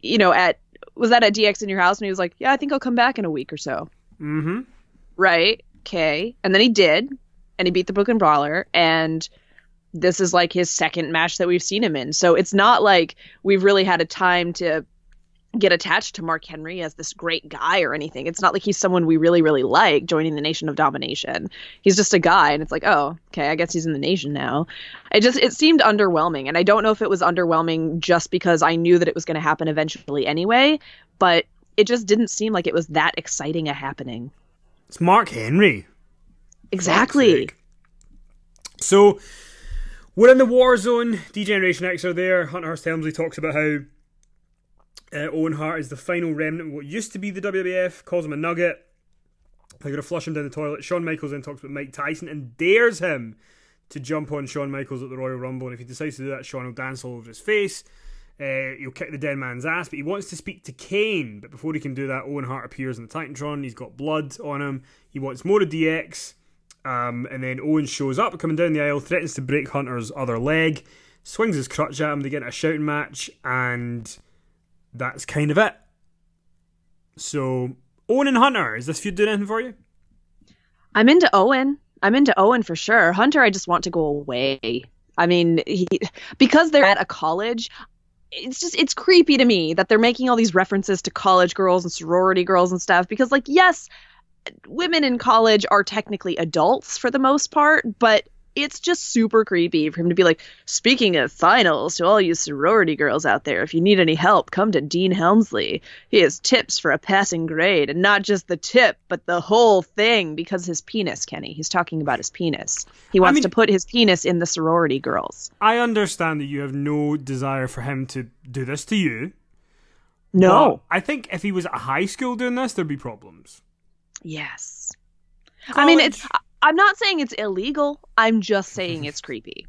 Speaker 2: was that at DX in Your House? And he was like, yeah, I think I'll come back in a week or so.
Speaker 1: Mm-hmm.
Speaker 2: Right? Okay. And then he did. And he beat the Brooklyn Brawler. And this is his second match that we've seen him in. So it's not like we've really had a time to get attached to Mark Henry as this great guy or anything. It's not like he's someone we really, really like joining the Nation of Domination. He's just a guy, and it's like, oh, okay, I guess he's in the Nation now. It seemed underwhelming, and I don't know if it was underwhelming just because I knew that it was going to happen eventually anyway, but it just didn't seem like it was that exciting a happening.
Speaker 1: It's Mark Henry.
Speaker 2: Exactly.
Speaker 1: So, we're in the war zone. D-Generation X are there. Hunter Hearst Helmsley talks about how Owen Hart is the final remnant of what used to be the WWF, calls him a nugget. They're going to flush him down the toilet. Shawn Michaels then talks about Mike Tyson and dares him to jump on Shawn Michaels at the Royal Rumble. And if he decides to do that, Shawn will dance all over his face. He'll kick the dead man's ass, but he wants to speak to Kane. But before he can do that, Owen Hart appears in the Titantron. He's got blood on him. He wants more of DX. And then Owen shows up, coming down the aisle, threatens to break Hunter's other leg, swings his crutch at him. They get in a shouting match, and that's kind of it. So, Owen and Hunter, is this feud doing anything for you?
Speaker 2: I'm into Owen. I'm into Owen for sure. Hunter, I just want to go away. I mean, because they're at a college, it's creepy to me that they're making all these references to college girls and sorority girls and stuff. Because, yes, women in college are technically adults for the most part, but it's just super creepy for him to be like, speaking of finals, to all you sorority girls out there, if you need any help, come to Dean Helmsley. He has tips for a passing grade, and not just the tip, but the whole thing, because his penis, Kenny. He's talking about his penis. He wants to put his penis in the sorority girls.
Speaker 1: I understand that you have no desire for him to do this to you.
Speaker 2: No.
Speaker 1: I think if he was at high school doing this, there'd be problems.
Speaker 2: Yes.
Speaker 1: College.
Speaker 2: I mean, I'm not saying it's illegal. I'm just saying it's creepy.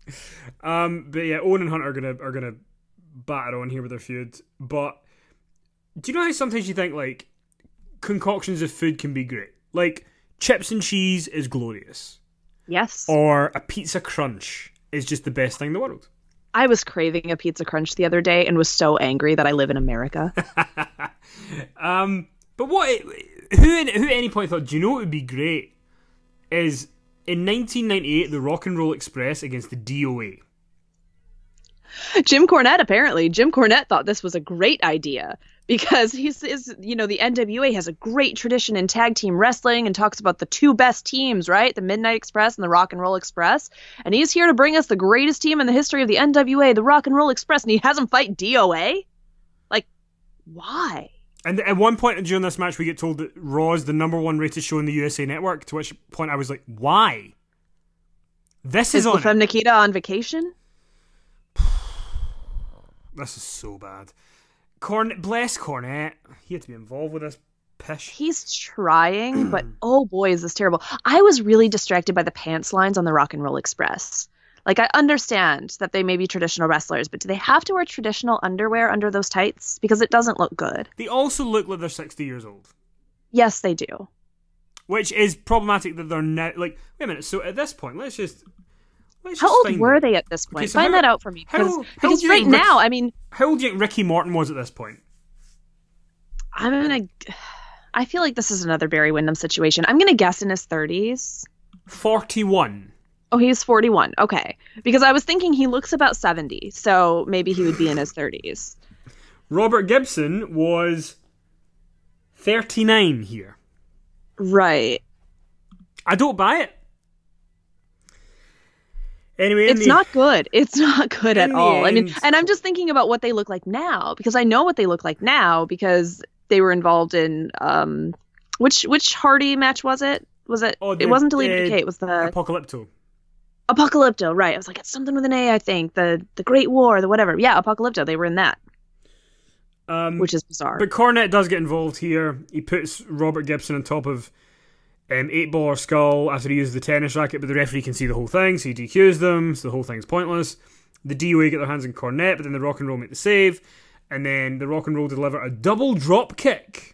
Speaker 1: But yeah, Owen and Hunter are gonna batter on here with their feud. But do you know how sometimes you think concoctions of food can be great? Chips and cheese is glorious.
Speaker 2: Yes.
Speaker 1: Or a pizza crunch is just the best thing in the world.
Speaker 2: I was craving a pizza crunch the other day and was so angry that I live in America.
Speaker 1: But who at any point thought, do you know what would be great? Is in 1998 the Rock and Roll Express against the DOA.
Speaker 2: Jim Cornette thought this was a great idea because the NWA has a great tradition in tag team wrestling and talks about the two best teams, right? The Midnight Express and the Rock and Roll Express. And he's here to bring us the greatest team in the history of the NWA, the Rock and Roll Express, and he has them fight DOA? Why?
Speaker 1: And at one point during this match, we get told that Raw is the #1 rated show in the USA Network, to which point I was like, why? This is on...
Speaker 2: Is La Femme Nikita on vacation?
Speaker 1: This is so bad. Bless Cornette. He had to be involved with this pish.
Speaker 2: He's trying, but oh boy, is this terrible. I was really distracted by the pants lines on the Rock and Roll Express. I understand that they may be traditional wrestlers, but do they have to wear traditional underwear under those tights? Because it doesn't look good.
Speaker 1: They also look like they're 60 years old.
Speaker 2: Yes, they do.
Speaker 1: Which is problematic that they're now... wait a minute, so at this point, let's Let's
Speaker 2: How
Speaker 1: just
Speaker 2: old
Speaker 1: find
Speaker 2: were
Speaker 1: it.
Speaker 2: they at this point?
Speaker 1: Okay, so
Speaker 2: Find that out for me.
Speaker 1: how
Speaker 2: Because
Speaker 1: old
Speaker 2: because
Speaker 1: do you
Speaker 2: right
Speaker 1: think
Speaker 2: now, I mean,
Speaker 1: How old do you think Ricky Morton was at this point?
Speaker 2: I feel like this is another Barry Windham situation. I'm gonna guess in his 30s.
Speaker 1: 41.
Speaker 2: Oh, he's 41. Okay, because I was thinking he looks about 70, so maybe he would be in his 30s.
Speaker 1: Robert Gibson was 39 here.
Speaker 2: Right.
Speaker 1: I don't buy it. Anyway,
Speaker 2: It's not good. It's not good at
Speaker 1: in the
Speaker 2: all. I mean,
Speaker 1: end-
Speaker 2: and I'm just thinking about what they look like now, because I know what they look like now because they were involved in which Hardy match was it? Was it?
Speaker 1: Oh,
Speaker 2: It wasn't Elite Decay. It was the
Speaker 1: Apocalypto.
Speaker 2: Apocalypto. Right. I was like, it's something with an A. I think the Great War, the whatever. Yeah, Apocalypto. They were in that, which is bizarre.
Speaker 1: But Cornette does get involved here. He puts Robert Gibson on top of 8-Ball or Skull after he uses the tennis racket, but the referee can see the whole thing, so he DQs them, so the whole thing's pointless. The DOA get their hands on Cornette, but then the Rock and Roll make the save, and then the Rock and Roll deliver a double drop kick.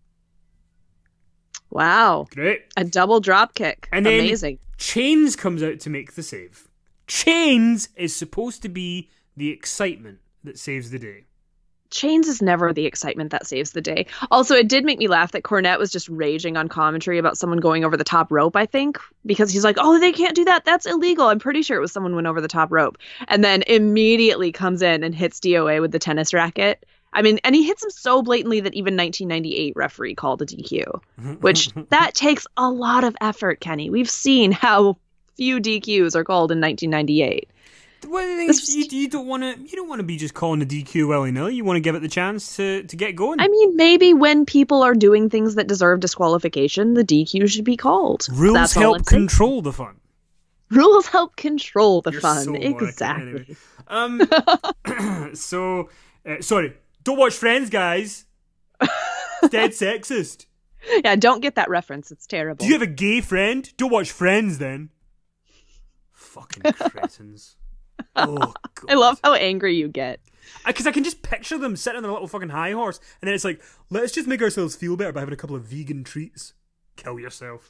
Speaker 2: Wow.
Speaker 1: Great.
Speaker 2: A double drop kick.
Speaker 1: And then
Speaker 2: Amazing.
Speaker 1: Chains comes out to make the save. Chains is supposed to be the excitement that saves the day.
Speaker 2: Chains is never the excitement that saves the day. Also, it did make me laugh that Cornette was just raging on commentary about someone going over the top rope, I think, because he's like, oh, they can't do that. That's illegal. I'm pretty sure it was someone went over the top rope. And then immediately comes in and hits DOA with the tennis racket. I mean, and he hits him so blatantly that even 1998 referee called a DQ, which that takes a lot of effort, Kenny. We've seen how few DQs are called in 1998.
Speaker 1: Well, the thing is, you don't want to be just calling a DQ willy-nilly. You want to give it the chance to get going.
Speaker 2: I mean, maybe when people are doing things that deserve disqualification, the DQ should be called.
Speaker 1: Rules
Speaker 2: That's all I'm
Speaker 1: help
Speaker 2: saying.
Speaker 1: control the fun.
Speaker 2: Rules help control the
Speaker 1: You're
Speaker 2: fun.
Speaker 1: so American,
Speaker 2: Exactly.
Speaker 1: anyway. Sorry. Don't watch Friends, guys. It's dead sexist.
Speaker 2: Yeah, don't get that reference. It's terrible.
Speaker 1: Do you have a gay friend? Don't watch Friends, then. Fucking cretins. Oh, God.
Speaker 2: I love how angry you get.
Speaker 1: Because I can just picture them sitting on their little fucking high horse, and then it's like, let's just make ourselves feel better by having a couple of vegan treats. Kill yourself.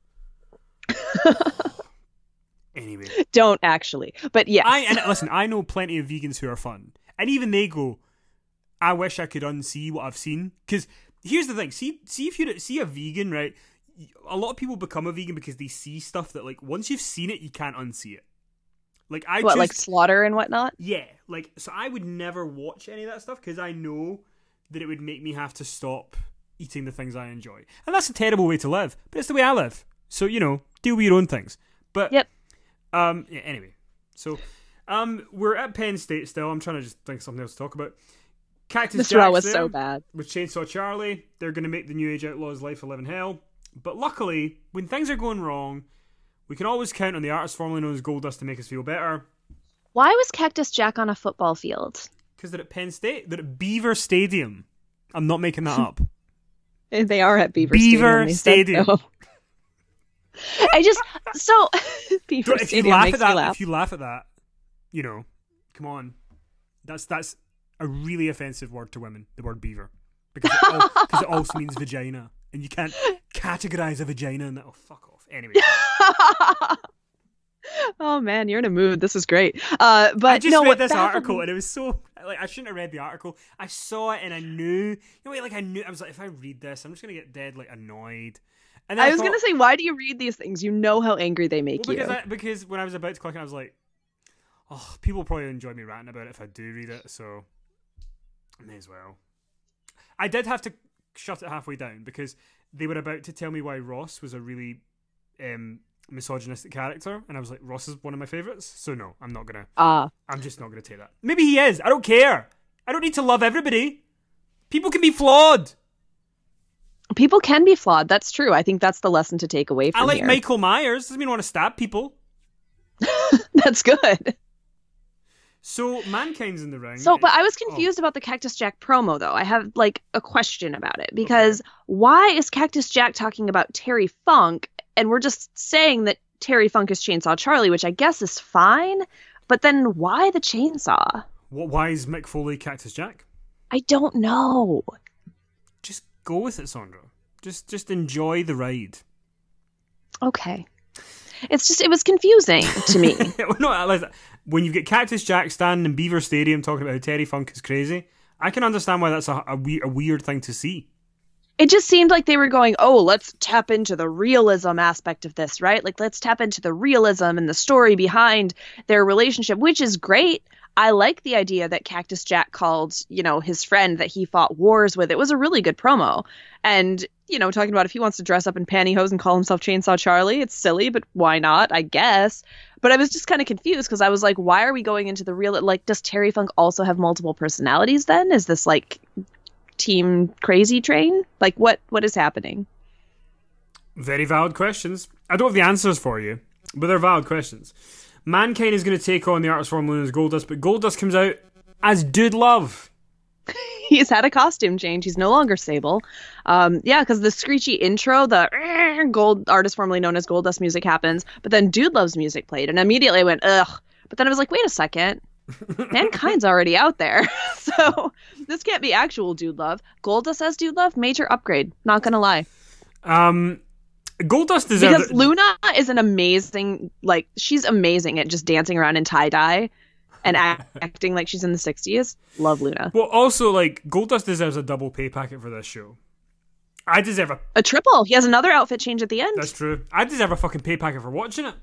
Speaker 1: Anyway.
Speaker 2: Don't actually. But yes.
Speaker 1: Listen, I know plenty of vegans who are fun. And even they go, I wish I could unsee what I've seen. Because here's the thing. See if you see a vegan, right? A lot of people become a vegan because they see stuff that, like, once you've seen it, you can't unsee it. Like,
Speaker 2: like slaughter and whatnot?
Speaker 1: Yeah. Like, so I would never watch any of that stuff because I know that it would make me have to stop eating the things I enjoy. And that's a terrible way to live. But it's the way I live. So, deal with your own things. But,
Speaker 2: yep.
Speaker 1: Yeah, anyway. So, we're at Penn State still. I'm trying to just think of something else to talk about. Cactus
Speaker 2: This
Speaker 1: Jack's
Speaker 2: row was
Speaker 1: there
Speaker 2: so bad.
Speaker 1: with Chainsaw Charlie. They're going to make the New Age Outlaws' life a living hell. But luckily, when things are going wrong, we can always count on the artist formerly known as Goldust to make us feel better.
Speaker 2: Why was Cactus Jack on a football field?
Speaker 1: Because they're at Penn State. They're at Beaver Stadium. I'm not making that up.
Speaker 2: They are at Beaver
Speaker 1: Stadium.
Speaker 2: So. I just Beaver
Speaker 1: If you
Speaker 2: Stadium
Speaker 1: laugh
Speaker 2: makes
Speaker 1: at that,
Speaker 2: me laugh.
Speaker 1: if you laugh at that, come on. That's a really offensive word to women. The word beaver, because it also means vagina, and you can't categorize a vagina in that. Oh, fuck off. Anyway.
Speaker 2: Oh man, you're in a mood. This is great. But
Speaker 1: I just read this
Speaker 2: baffled
Speaker 1: article
Speaker 2: me-
Speaker 1: and it was so I shouldn't have read the article. I saw it and I knew. I was like, if I read this, I'm just gonna get dead annoyed. And then
Speaker 2: I was
Speaker 1: thought,
Speaker 2: gonna say, why do you read these things? You know how angry they make you.
Speaker 1: because when I was about to click, I was like, oh, people will probably enjoy me ranting about it if I do read it, so I may as well. I did have to shut it halfway down because they were about to tell me why Ross was a really misogynistic character, and I was like, Ross is one of my favourites, so no, I'm not gonna. I'm just not gonna take that. Maybe he is. I don't care. I don't need to love everybody. People can be flawed.
Speaker 2: People can be flawed. That's true. I think that's the lesson to take away from
Speaker 1: I like
Speaker 2: here.
Speaker 1: Michael Myers. Doesn't mean I want to stab people.
Speaker 2: That's good.
Speaker 1: So Mankind's in the ring.
Speaker 2: So, but I was confused about the Cactus Jack promo, though. I have a question about it because why is Cactus Jack talking about Terry Funk, and we're just saying that Terry Funk is Chainsaw Charlie, which I guess is fine, but then why the chainsaw?
Speaker 1: Why is Mick Foley Cactus Jack?
Speaker 2: I don't know.
Speaker 1: Just go with it, Sandra. Just enjoy the ride.
Speaker 2: Okay. it was confusing to me.
Speaker 1: No, like, when you get Cactus Jack standing in Beaver Stadium talking about how Terry Funk is crazy, I can understand why that's a weird thing to see.
Speaker 2: It just seemed like they were going, oh, let's tap into the realism aspect of this, right? Like, let's tap into the realism and the story behind their relationship, which is great. I like the idea that Cactus Jack called, his friend that he fought wars with. It was a really good promo. And, talking about if he wants to dress up in pantyhose and call himself Chainsaw Charlie, it's silly, but why not, I guess. But I was just kind of confused because I was like, why are we going into the real, like, does Terry Funk also have multiple personalities then? Is this like Team Crazy Train? Like, what is happening?
Speaker 1: Very valid questions. I don't have the answers for you, but they're valid questions. Mankind is going to take on the artist formerly known as Goldust, but Goldust comes out as Dude Love.
Speaker 2: He's had a costume change. He's no longer Sable. Because the screechy intro, the gold artist formerly known as Goldust music happens, but then Dude Love's music played, and immediately I went, ugh. But then I was like, wait a second. Mankind's already out there. So this can't be actual Dude Love. Goldust as Dude Love, major upgrade. Not gonna lie.
Speaker 1: Goldust deserves
Speaker 2: because Luna is an amazing, like, she's amazing at just dancing around in tie-dye and acting like she's in the 60s. Love Luna.
Speaker 1: Well, also, like, Goldust deserves a double pay packet for this show. I deserve
Speaker 2: a triple. He has another outfit change at the end.
Speaker 1: That's true. I deserve a fucking pay packet for watching it.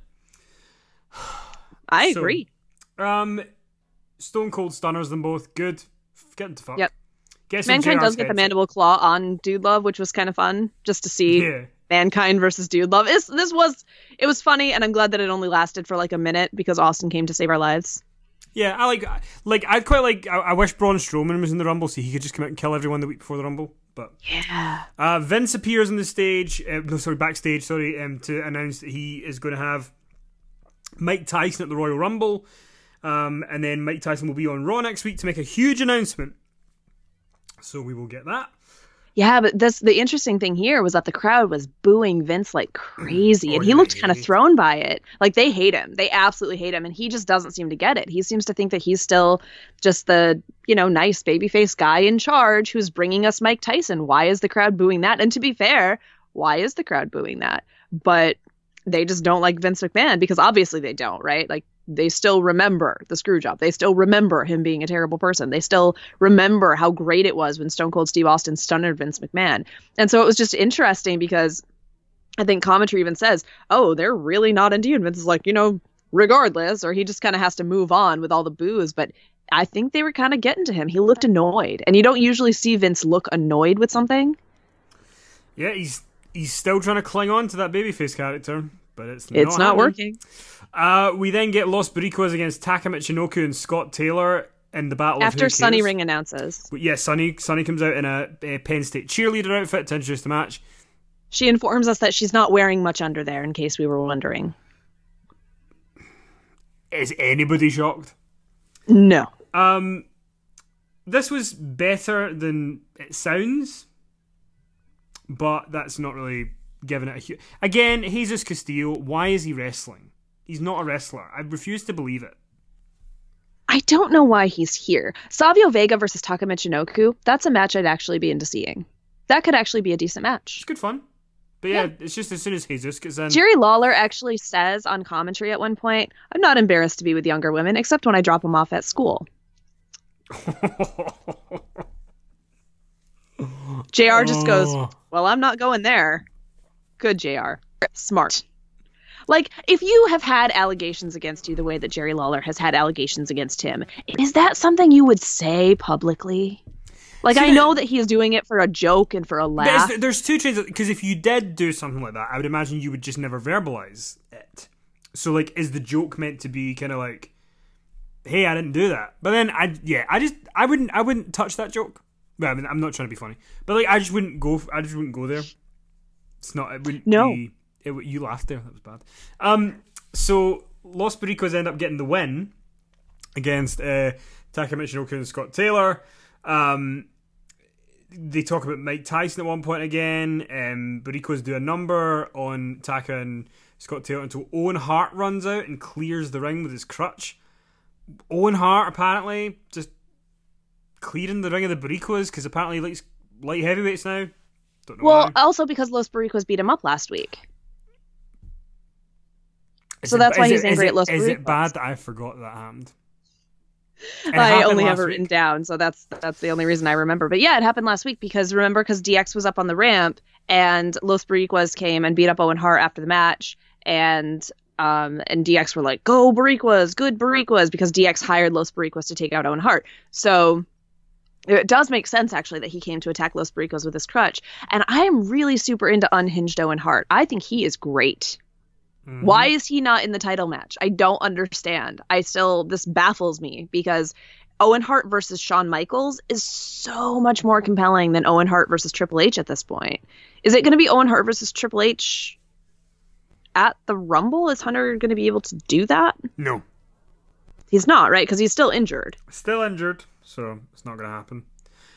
Speaker 2: I agree.
Speaker 1: Stone Cold stunners them both. Good. Get them to fuck.
Speaker 2: Yep. Mankind does get the mandible claw on Dude Love, which was kind of fun just to see Mankind versus Dude Love. It was funny, and I'm glad that it only lasted for like a minute because Austin came to save our lives.
Speaker 1: Yeah, I'd quite like. I wish Braun Strowman was in the Rumble so he could just come out and kill everyone the week before the Rumble. But
Speaker 2: yeah,
Speaker 1: Vince appears on the stage. Backstage. To announce that he is going to have Mike Tyson at the Royal Rumble. And then Mike Tyson will be on Raw next week to make a huge announcement. So we will get that.
Speaker 2: Yeah, but the interesting thing here was that the crowd was booing Vince like crazy, and he looked kind of thrown by it. Like, they hate him. They absolutely hate him, and he just doesn't seem to get it. He seems to think that he's still just the, nice babyface guy in charge who's bringing us Mike Tyson. Why is the crowd booing that? And to be fair, why is the crowd booing that? But they just don't like Vince McMahon because obviously they don't, right? Like, they still remember the screw job. They still remember him being a terrible person. They still remember how great it was when Stone Cold Steve Austin stunned Vince McMahon. And so it was just interesting because I think commentary even says, oh, they're really not into you. And Vince is like, regardless, or he just kind of has to move on with all the boos. But I think they were kind of getting to him. He looked annoyed. And you don't usually see Vince look annoyed with something. Yeah,
Speaker 1: he's still trying to cling on to that babyface character. But it's
Speaker 2: not working.
Speaker 1: We then get Los Barricos against Taka Michinoku and Scott Taylor in the battle
Speaker 2: after
Speaker 1: of
Speaker 2: Sonny Ring announces.
Speaker 1: Yeah, Sonny comes out in a Penn State cheerleader outfit to introduce the match.
Speaker 2: She informs us that she's not wearing much under there, in case we were wondering.
Speaker 1: Is anybody shocked?
Speaker 2: No.
Speaker 1: This was better than it sounds, but that's not really giving it a huge... Again, Jesus Castillo, why is he wrestling? He's not a wrestler. I refuse to believe it.
Speaker 2: I don't know why he's here. Savio Vega versus Taka Michinoku, that's a match I'd actually be into seeing. That could actually be a decent match.
Speaker 1: It's good fun. But yeah, it's just as soon as Jesus gets in...
Speaker 2: Jerry Lawler actually says on commentary at one point, I'm not embarrassed to be with younger women, except when I drop them off at school. JR just goes, well, I'm not going there. Good, JR. Smart. Like, if you have had allegations against you the way that Jerry Lawler has had allegations against him, is that something you would say publicly? Like, I know that he is doing it for a joke and for a laugh.
Speaker 1: There's two trains, because if you did do something like that, I would imagine you would just never verbalize it. So, like, is the joke meant to be kind of like, hey, I didn't do that? But then, I wouldn't touch that joke. Well, I mean, I'm not trying to be funny. But, like, I just wouldn't go there. It's not, it wouldn't be... you laughed there. That was bad. So Los Barricos end up getting the win against Taka Michinoku and Scott Taylor. They talk about Mike Tyson at one point again. Barricos do a number on Taka and Scott Taylor until Owen Hart runs out and clears the ring with his crutch. Owen Hart apparently just clearing the ring of the Barricos because apparently he likes light heavyweights now. Don't know why.
Speaker 2: Also because Los Barricos beat him up last week. So that's why he's angry at Los Barricos.
Speaker 1: Is it bad that I forgot that happened?
Speaker 2: I only have it written down, so that's the only reason I remember. But yeah, it happened last week because DX was up on the ramp and Los Barriquas came and beat up Owen Hart after the match, and DX were like, "Go Barriquas, good Barriquas," because DX hired Los Barriquas to take out Owen Hart. So it does make sense, actually, that he came to attack Los Barriquas with his crutch. And I am really super into unhinged Owen Hart. I think he is great. Mm-hmm. Why is he not in the title match? I don't understand. This baffles me because Owen Hart versus Shawn Michaels is so much more compelling than Owen Hart versus Triple H at this point. Is it going to be Owen Hart versus Triple H at the Rumble? Is Hunter going to be able to do that?
Speaker 1: No.
Speaker 2: He's not, right? Because he's still injured.
Speaker 1: Still injured, so it's not going to happen.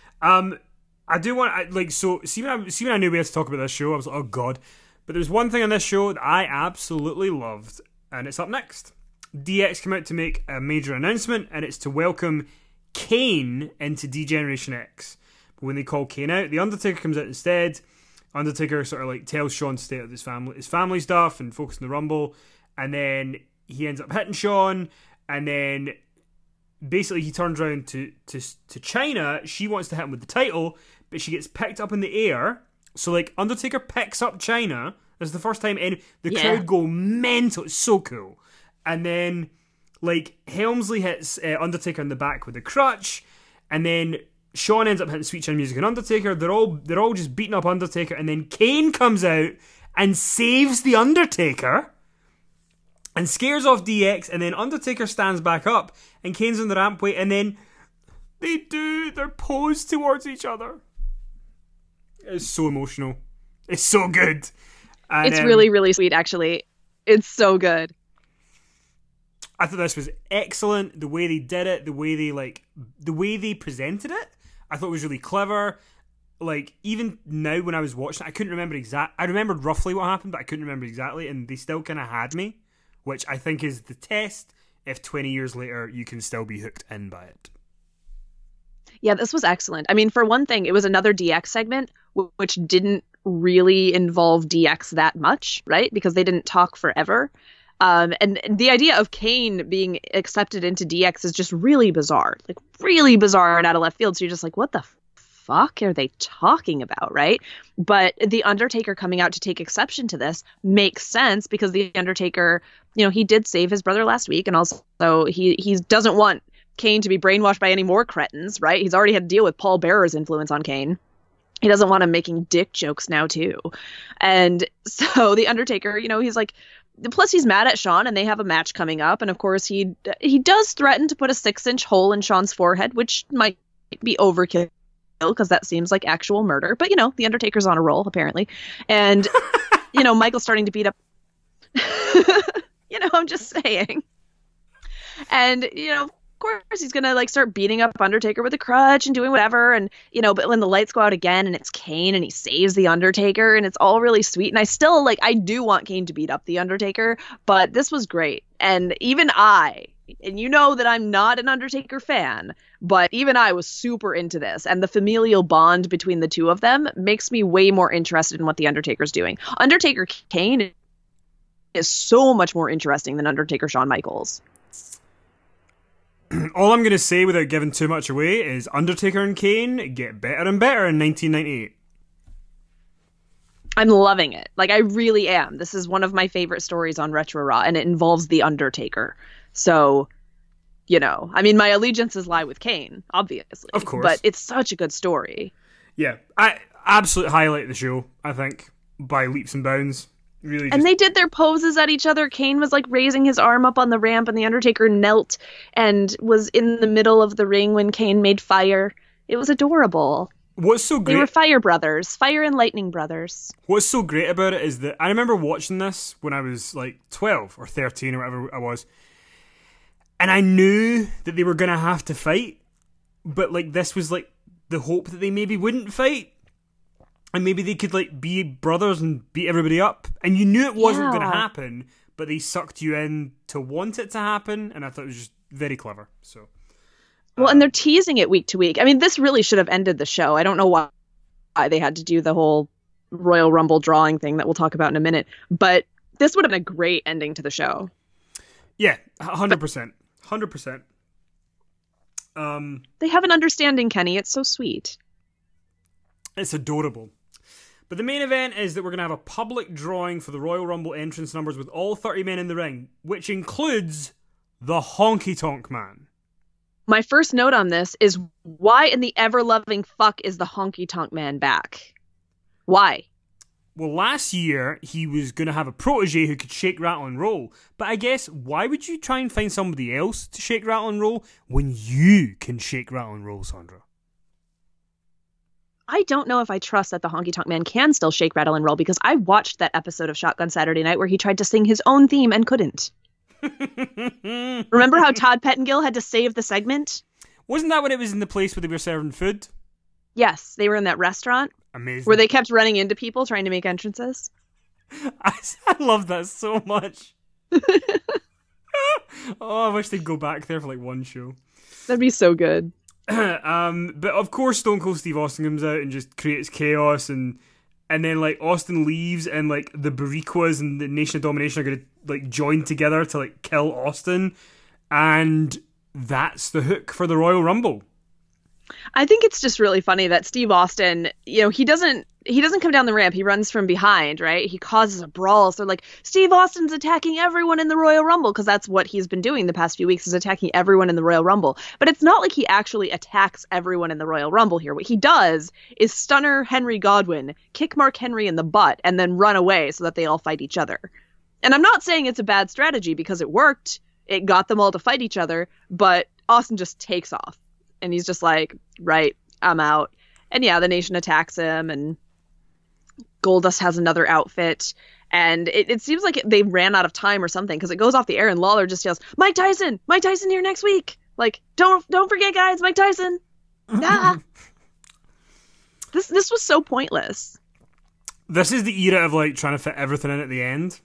Speaker 1: I do want, see when I knew we had to talk about this show, I was like, oh god. But there's one thing on this show that I absolutely loved, and it's up next. DX came out to make a major announcement, and it's to welcome Kane into D-Generation X. But when they call Kane out, The Undertaker comes out instead. Undertaker sort of like tells Shawn to stay out of his family stuff and focus on the Rumble, and then he ends up hitting Shawn, and then basically he turns around to Chyna. She wants to hit him with the title, but she gets picked up in the air. So, like, Undertaker picks up Chyna. This is the first time the crowd go mental. It's so cool. And then, like, Helmsley hits Undertaker in the back with a crutch. And then Shawn ends up hitting Sweet Chin Music and Undertaker. They're all just beating up Undertaker. And then Kane comes out and saves the Undertaker and scares off DX. And then Undertaker stands back up and Kane's on the rampway. And then they do their pose towards each other. It's so emotional. It's so good. And,
Speaker 2: it's really, really sweet, actually. It's so good.
Speaker 1: I thought this was excellent. The way they did it, the way they presented it, I thought was really clever. Like, even now when I was watching it, I couldn't remember I remembered roughly what happened, but I couldn't remember exactly, and they still kind of had me, which I think is the test if 20 years later you can still be hooked in by it.
Speaker 2: Yeah, this was excellent. I mean, for one thing, it was another DX segment, which didn't really involve DX that much, right? Because they didn't talk forever. And the idea of Kane being accepted into DX is just really bizarre. Like, really bizarre and out of left field. So you're just like, what the fuck are they talking about, right? But The Undertaker coming out to take exception to this makes sense because The Undertaker, he did save his brother last week. And also he doesn't want Kane to be brainwashed by any more cretins, right? He's already had to deal with Paul Bearer's influence on Kane. He doesn't want him making dick jokes now too. And so The Undertaker, he's like, plus he's mad at Shawn and they have a match coming up. And of course he does threaten to put a 6-inch hole in Shawn's forehead, which might be overkill because that seems like actual murder. But, The Undertaker's on a roll, apparently. And, Michael's starting to beat up. I'm just saying. And, of course he's gonna like start beating up Undertaker with a crutch and doing whatever, and but when the lights go out again and it's Kane and he saves the Undertaker and it's all really sweet, and I do want Kane to beat up the Undertaker, but this was great. And even that I'm not an Undertaker fan, but even I was super into this, and the familial bond between the two of them makes me way more interested in what the Undertaker's doing. Undertaker Kane is so much more interesting than Undertaker Shawn Michaels.
Speaker 1: All I'm going to say without giving too much away is Undertaker and Kane get better and better in 1998.
Speaker 2: I'm loving it. Like, I really am. This is one of my favorite stories on Retro Raw, and it involves The Undertaker. So, my allegiances lie with Kane, obviously.
Speaker 1: Of course.
Speaker 2: But it's such a good story.
Speaker 1: Yeah. I absolutely highlight the show, I think, by leaps and bounds. Really
Speaker 2: and they did their poses at each other. Kane was like raising his arm up on the ramp, and the Undertaker knelt and was in the middle of the ring when Kane made fire. It was adorable.
Speaker 1: What's so great?
Speaker 2: They were fire brothers, fire and lightning brothers.
Speaker 1: What's so great about it is that I remember watching this when I was like 12 or 13 or whatever I was, and I knew that they were going to have to fight, but like this was like the hope that they maybe wouldn't fight. And maybe they could like be brothers and beat everybody up. And you knew it wasn't going to happen, but they sucked you in to want it to happen. And I thought it was just very clever. So,
Speaker 2: well, and they're teasing it week to week. I mean, this really should have ended the show. I don't know why they had to do the whole Royal Rumble drawing thing that we'll talk about in a minute. But this would have been a great ending to the show.
Speaker 1: Yeah, 100%. 100%.
Speaker 2: They have an understanding, Kenny. It's so sweet.
Speaker 1: It's adorable. But the main event is that we're going to have a public drawing for the Royal Rumble entrance numbers with all 30 men in the ring, which includes the Honky Tonk Man.
Speaker 2: My first note on this is, why in the ever-loving fuck is the Honky Tonk Man back? Why?
Speaker 1: Well, last year, he was going to have a protege who could shake, rattle, and roll. But I guess, why would you try and find somebody else to shake, rattle, and roll when you can shake, rattle, and roll, Sandra?
Speaker 2: I don't know if I trust that the Honky Tonk Man can still shake, rattle, and roll, because I watched that episode of Shotgun Saturday Night where he tried to sing his own theme and couldn't. Remember how Todd Pettengill had to save the segment?
Speaker 1: Wasn't that when it was in the place where they were serving food?
Speaker 2: Yes, they were in that restaurant.
Speaker 1: Amazing.
Speaker 2: Where they kept running into people trying to make entrances.
Speaker 1: I love that so much. Oh, I wish they'd go back there for like one show.
Speaker 2: That'd be so good.
Speaker 1: But of course Stone Cold Steve Austin comes out and just creates chaos, and then like Austin leaves, and like the Boricuas and the Nation of Domination are gonna like join together to like kill Austin, and that's the hook for the Royal Rumble.
Speaker 2: I think it's just really funny that Steve Austin, you know, he doesn't come down the ramp. He runs from behind, right? He causes a brawl. So like, Steve Austin's attacking everyone in the Royal Rumble, because that's what he's been doing the past few weeks, is attacking everyone in the Royal Rumble. But it's not like he actually attacks everyone in the Royal Rumble here. What he does is stunner Henry Godwin, kick Mark Henry in the butt, and then run away so that they all fight each other. And I'm not saying it's a bad strategy, because it worked. It got them all to fight each other, but Austin just takes off. And he's just like, right, I'm out. And yeah, the Nation attacks him, and Goldust has another outfit. And it seems like they ran out of time or something, because it goes off the air and Lawler just yells, Mike Tyson here next week. Like, don't forget, guys, Mike Tyson. Ah. This was so pointless.
Speaker 1: This is the era of like trying to fit everything in at the end.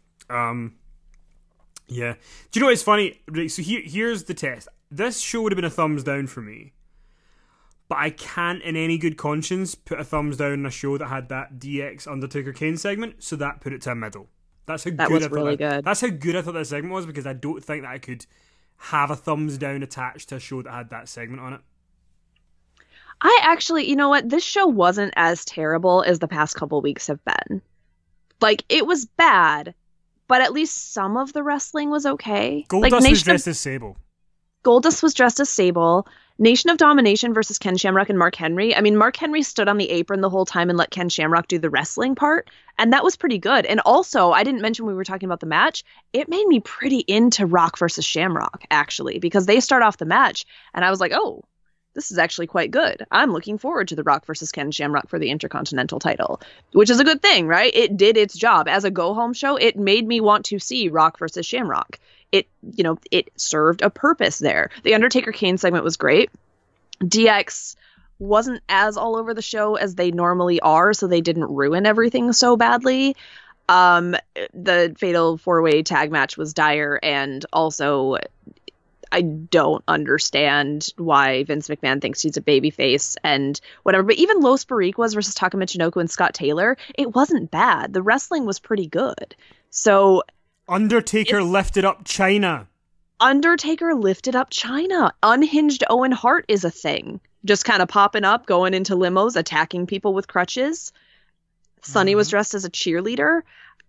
Speaker 1: Yeah. Do you know what's funny? Right, so here's the test. This show would have been a thumbs down for me, but I can't in any good conscience put a thumbs down on a show that had that DX Undertaker Kane segment, so that put it to a middle. That's how good I thought that segment was, because I don't think that I could have a thumbs down attached to a show that had that segment on it.
Speaker 2: I actually, you know what? This show wasn't as terrible as the past couple weeks have been. Like, it was bad, but at least some of the wrestling was okay.
Speaker 1: Goldust was dressed as Sable.
Speaker 2: Goldust was dressed as Sable. Nation of Domination versus Ken Shamrock and Mark Henry. I mean, Mark Henry stood on the apron the whole time and let Ken Shamrock do the wrestling part, and that was pretty good. And also, I didn't mention when we were talking about the match, it made me pretty into Rock versus Shamrock, actually, because they start off the match, and I was like, oh, this is actually quite good. I'm looking forward to the Rock versus Ken Shamrock for the Intercontinental title, which is a good thing, right? It did its job. As a go-home show, it made me want to see Rock versus Shamrock. It served a purpose there. The Undertaker Kane segment was great. DX wasn't as all over the show as they normally are, so they didn't ruin everything so badly. The Fatal 4-Way tag match was dire, and also I don't understand why Vince McMahon thinks he's a babyface and whatever. But even Los Boricuas versus Taka Michinoku and Scott Taylor, it wasn't bad. The wrestling was pretty good. So
Speaker 1: Undertaker lifted up China. Unhinged Owen Hart is a thing. Just kind of popping up, going into limos, attacking people with crutches. Sunny was dressed as a cheerleader.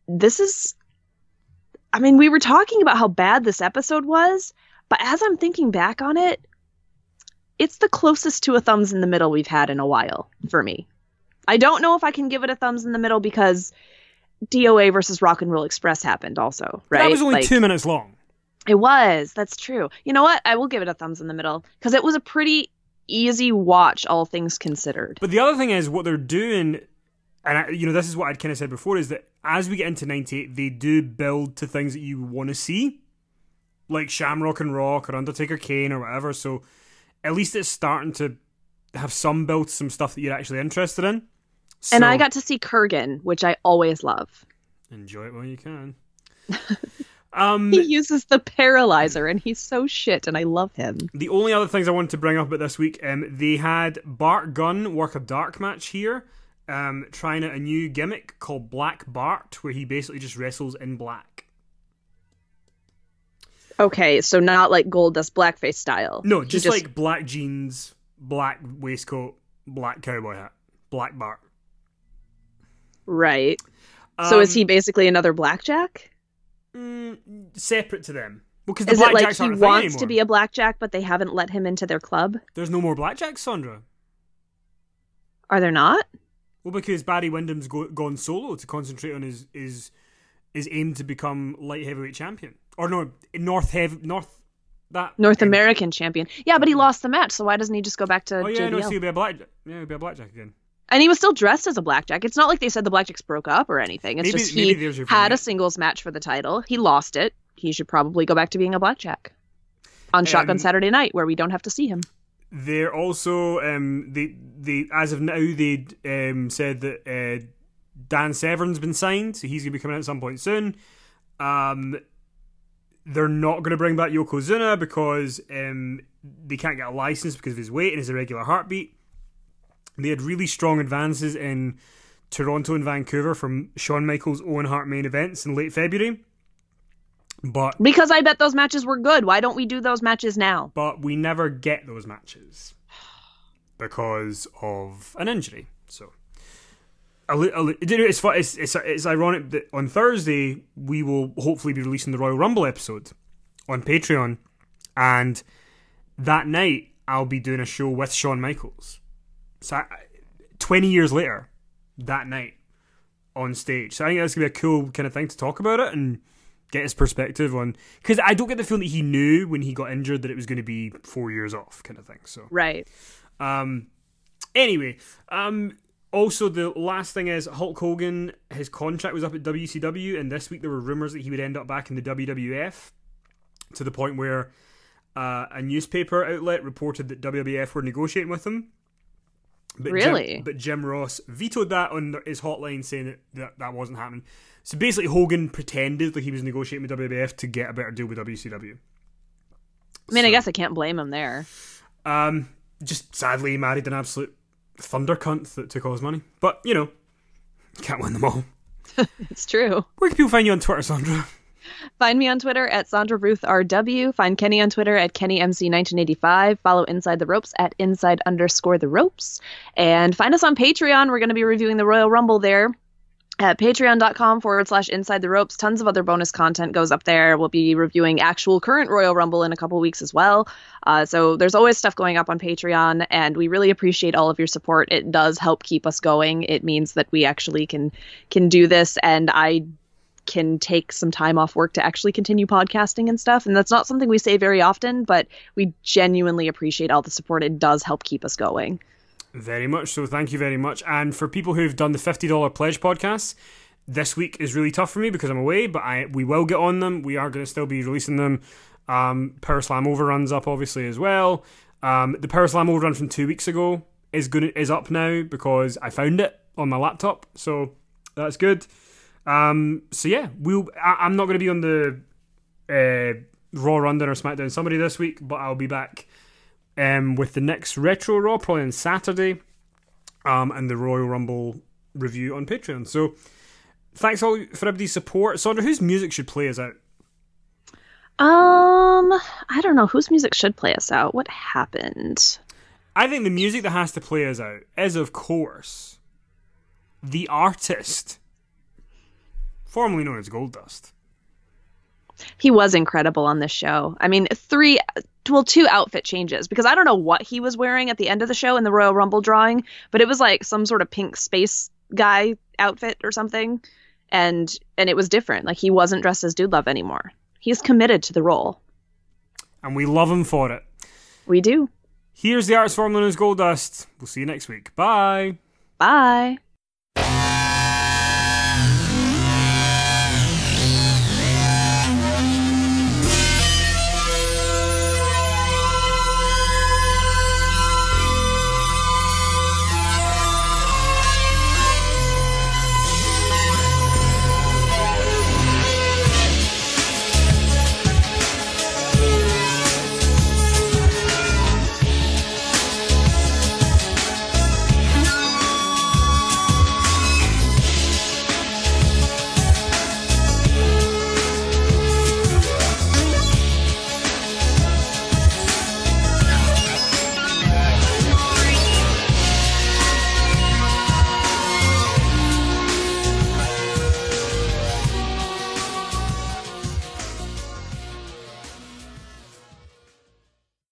Speaker 1: We were talking about how bad this episode was, but as I'm thinking back on it, it's the closest to a thumbs in the middle we've had in a while for me. I don't know if I can give it a thumbs in the middle because DOA versus Rock and Roll Express happened also, right? That was only 2 minutes long.
Speaker 2: It was. That's true. You know what? I will give it a thumbs in the middle because it was a pretty easy watch, all things considered.
Speaker 1: But the other thing is what they're doing, and this is what I'd kind of said before, is that as we get into 98, they do build to things that you want to see, like Shamrock and Rock or Undertaker Kane or whatever. So at least it's starting to have some build, some stuff that you're actually interested in. So,
Speaker 2: and I got to see Kurgan, which I always love.
Speaker 1: Enjoy it while you can.
Speaker 2: He uses the paralyzer, and he's so shit, and I love him.
Speaker 1: The only other things I wanted to bring up about this week, they had Bart Gunn work a dark match here, trying out a new gimmick called Black Bart, where he basically just wrestles in black.
Speaker 2: Okay, so not like Goldust blackface style.
Speaker 1: No, just like black jeans, black waistcoat, black cowboy hat, black Bart.
Speaker 2: Right. So is he basically another blackjack?
Speaker 1: Separate to them. Well,
Speaker 2: is it like he wants to be a blackjack, but they haven't let him into their club?
Speaker 1: There's no more blackjacks, Sandra.
Speaker 2: Are there not?
Speaker 1: Well, because Barry Windham's gone solo to concentrate on his aim to become light heavyweight champion. Or no, North
Speaker 2: American champion. Yeah, but he lost the match, so why doesn't he just go back to JBL?
Speaker 1: Oh yeah, no, so he'll be a blackjack. Yeah, he'll be a blackjack again.
Speaker 2: And he was still dressed as a blackjack. It's not like they said the blackjacks broke up or anything. It's just he had a singles match for the title. He lost it. He should probably go back to being a blackjack on Shotgun Saturday Night, where we don't have to see him.
Speaker 1: They're also they as of now they said that Dan Severn's been signed, so he's gonna be coming out at some point soon. They're not going to bring back Yokozuna because they can't get a license because of his weight and his irregular heartbeat. They had really strong advances in Toronto and Vancouver from Shawn Michaels' Owen Hart main events in late February. But
Speaker 2: because I bet those matches were good. Why don't we do those matches now?
Speaker 1: But we never get those matches because of an injury. So it's ironic that on Thursday we will hopefully be releasing the Royal Rumble episode on Patreon, and that night I'll be doing a show with Shawn Michaels. So 20 years later, that night on stage. So I think that's going to be a cool kind of thing to talk about it and get his perspective on, because I don't get the feeling that he knew when he got injured that it was going to be 4 years off kind of thing. So
Speaker 2: right.
Speaker 1: Anyway, also the last thing is Hulk Hogan, his contract was up at WCW, and this week there were rumors that he would end up back in the WWF, to the point where a newspaper outlet reported that WWF were negotiating with him. But
Speaker 2: really?
Speaker 1: Jim Ross vetoed that on his hotline, saying that wasn't happening. So basically Hogan pretended like he was negotiating with WWF to get a better deal with WCW.
Speaker 2: I mean, I guess I can't blame him there.
Speaker 1: Just sadly he married an absolute thunder cunt that took all his money. But, you know, can't win them all.
Speaker 2: It's true.
Speaker 1: Where can people find you on Twitter, Sandra?
Speaker 2: Find me on Twitter at SandraRuthRW. Find Kenny on Twitter at KennyMC1985. Follow Inside the Ropes at Inside_the Ropes. And find us on Patreon. We're going to be reviewing the Royal Rumble there at patreon.com/Inside the Ropes. Tons of other bonus content goes up there. We'll be reviewing actual current Royal Rumble in a couple weeks as well. So there's always stuff going up on Patreon, and we really appreciate all of your support. It does help keep us going. It means that we actually can do this, and I can take some time off work to actually continue podcasting and stuff. And that's not something we say very often, but we genuinely appreciate all the support. It does help keep us going.
Speaker 1: Very much so. Thank you very much. And for people who've done the $50 pledge podcasts, this week is really tough for me because I'm away, but we will get on them. We are going to still be releasing them. Power Slam Overrun's up obviously as well. The Power Slam Overrun from 2 weeks ago is up now because I found it on my laptop, so that's good. So yeah, I'm not going to be on the Raw Rundown or SmackDown Somebody this week, but I'll be back with the next Retro Raw probably on Saturday, and the Royal Rumble review on Patreon. So thanks all for everybody's support. Sandra, whose music should play us out?
Speaker 2: I don't know whose music should play us out. What happened?
Speaker 1: I think the music that has to play us out is, of course, the artist, formerly known as Goldust.
Speaker 2: He was incredible on this show. I mean, 2 outfit changes, because I don't know what he was wearing at the end of the show in the Royal Rumble drawing, but it was like some sort of pink space guy outfit or something, and it was different. Like, he wasn't dressed as Dude Love anymore. He's committed to the role. And we love him for it. We do. Here's the artist formerly known as Goldust. We'll see you next week. Bye. Bye.